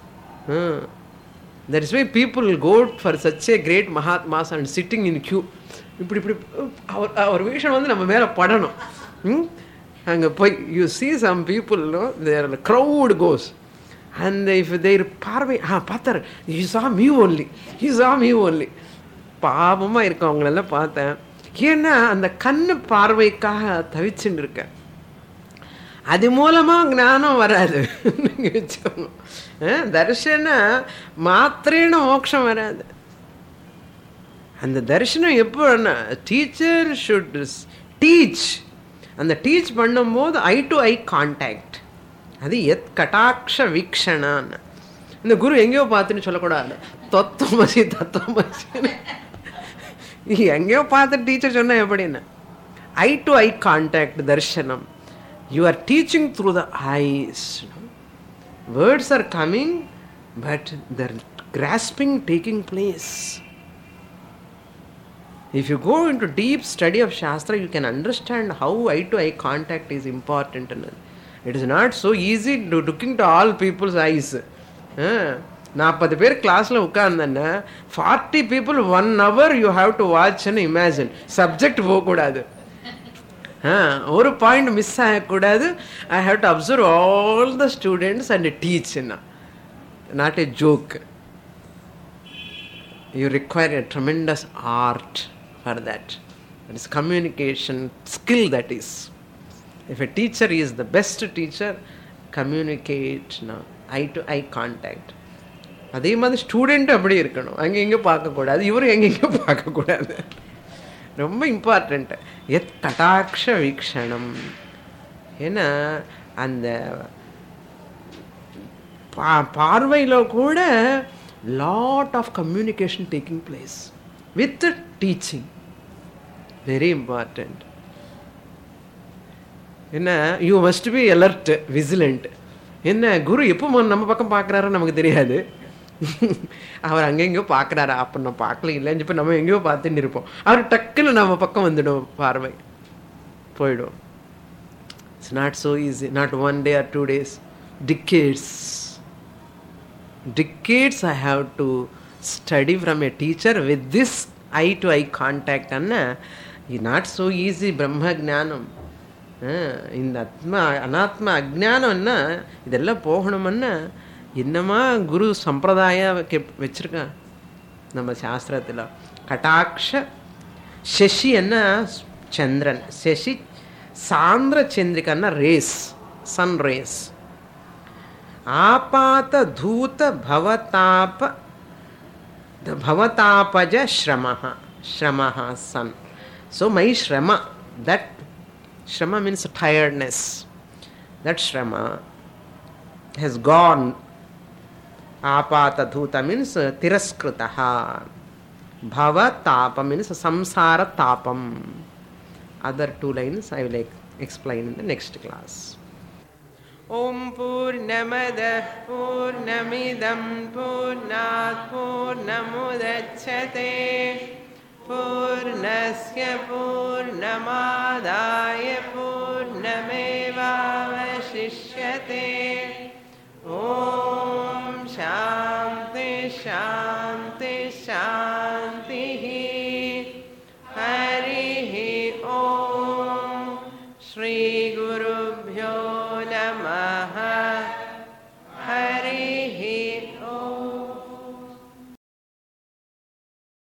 That is why people go for such a great Mahatmas and sitting in queue. இப்படி அவர் விஷயம் நம்ம மேலே படணும். அங்கே போய் you see some people, there the crowd goes, and if their பார்வை பார்த்தார், he saw me only. பாவமாக இருக்கவங்களெல்லாம் பார்த்தேன். ஏன்னா அந்த கண்ணு பார்வைக்காக தவிச்சுட்டு இருக்கேன். அது மூலமாக ஞானம் வராது. நீங்கள் வச்சுக்கோங்க, தர்ஷன மாத்திரேன மோட்சம் வராது. அந்த தரிசனம் எப்போ, டீச்சர் ஷுட் டீச். அந்த டீச் பண்ணும்போது ஐ டு ஐ கான்டாக்ட், அது எத் கட்டாட்ச வீக்ஷணான்னு. இந்த குரு எங்கேயோ பார்த்துன்னு சொல்லக்கூடாது, தத்துவமசி தத்துவமசி எங்கேயோ பார்த்து டீச்சர் சொன்ன எப்படின்னு. ஐ டு ஐ கான்டாக்ட் தர்ஷனம். You are teaching through the eyes. Words are coming, but the grasping taking place. If you go into deep study of Shastra, you can understand how eye-to-eye contact is important. It is not so easy looking to all people's eyes. 40 பேர் கிளாஸில் உட்கார்ந்தேன்னா 40 people 1 hour you have to watch and imagine. Subject போகக்கூடாது, ஒரு point miss ஆகக்கூடாது. I have to observe all the students and teach. Not a joke. You require a tremendous art for that. That is communication skill, that is. If a teacher is the best teacher, communicate, eye to eye contact. அதே மாதிரி student அப்படி இருக்கணும், அங்கே எங்கே பார்க்கக்கூடாது, இவரும் எங்கெங்கே பார்க்கக்கூடாது. ரொம்ப இம்பார்ட்டண்ட். எத் கட்டாட்ச வீக்ஷணம். ஏன்னா அந்த பார்வையில் கூட lot of communication taking place with the teaching. Very important. என்ன, you must be alert, vigilant. என்ன, குரு எப்போ நம்ம பக்கம் பார்க்குறாரோ நமக்கு தெரியாது. அவர் அங்கெங்கேயோ பார்க்குறாரா, அப்போ நம்ம பார்க்கல இல்லைன்னு இப்போ நம்ம எங்கேயோ பார்த்துட்டு இருப்போம். அவர் டக்குன்னு நம்ம பக்கம் வந்துடும், பார்வை போயிடும். It's not so easy. Not 1 day or 2 days, decades I have to study from a teacher with this eye to eye contact. Anna, it's not so easy. Brahma jnanam, இந்த ஆத்மா அனாத்மா அஜ்ஞானம்னா இதெல்லாம் போகணும்னா என்னமா குரு சம்பிரதாய வச்சிருக்கா நம்ம சாஸ்திரத்தில். கட்டாட்ச சசி என்ன, சந்திரன். சசி சாந்திர சந்திரிகன்னா ரேஸ், சன் ரேஸ். ஆபாத தூத பவதாப பவதாபஜ ஸ்ரமஹ, ஸ்ரமஹ சன். So my shrama, that shrama means tiredness, that shrama has gone. Apata dhuta means tiraskritaha. Bhavatapa means samsara tapam. Other 2 lines I will explain in the next class. Om Purnamada Purnamidam Purnat Purnamudachyate Purnasya Purnamadaya Purnamevavashishyate. Om Shanti Shanti.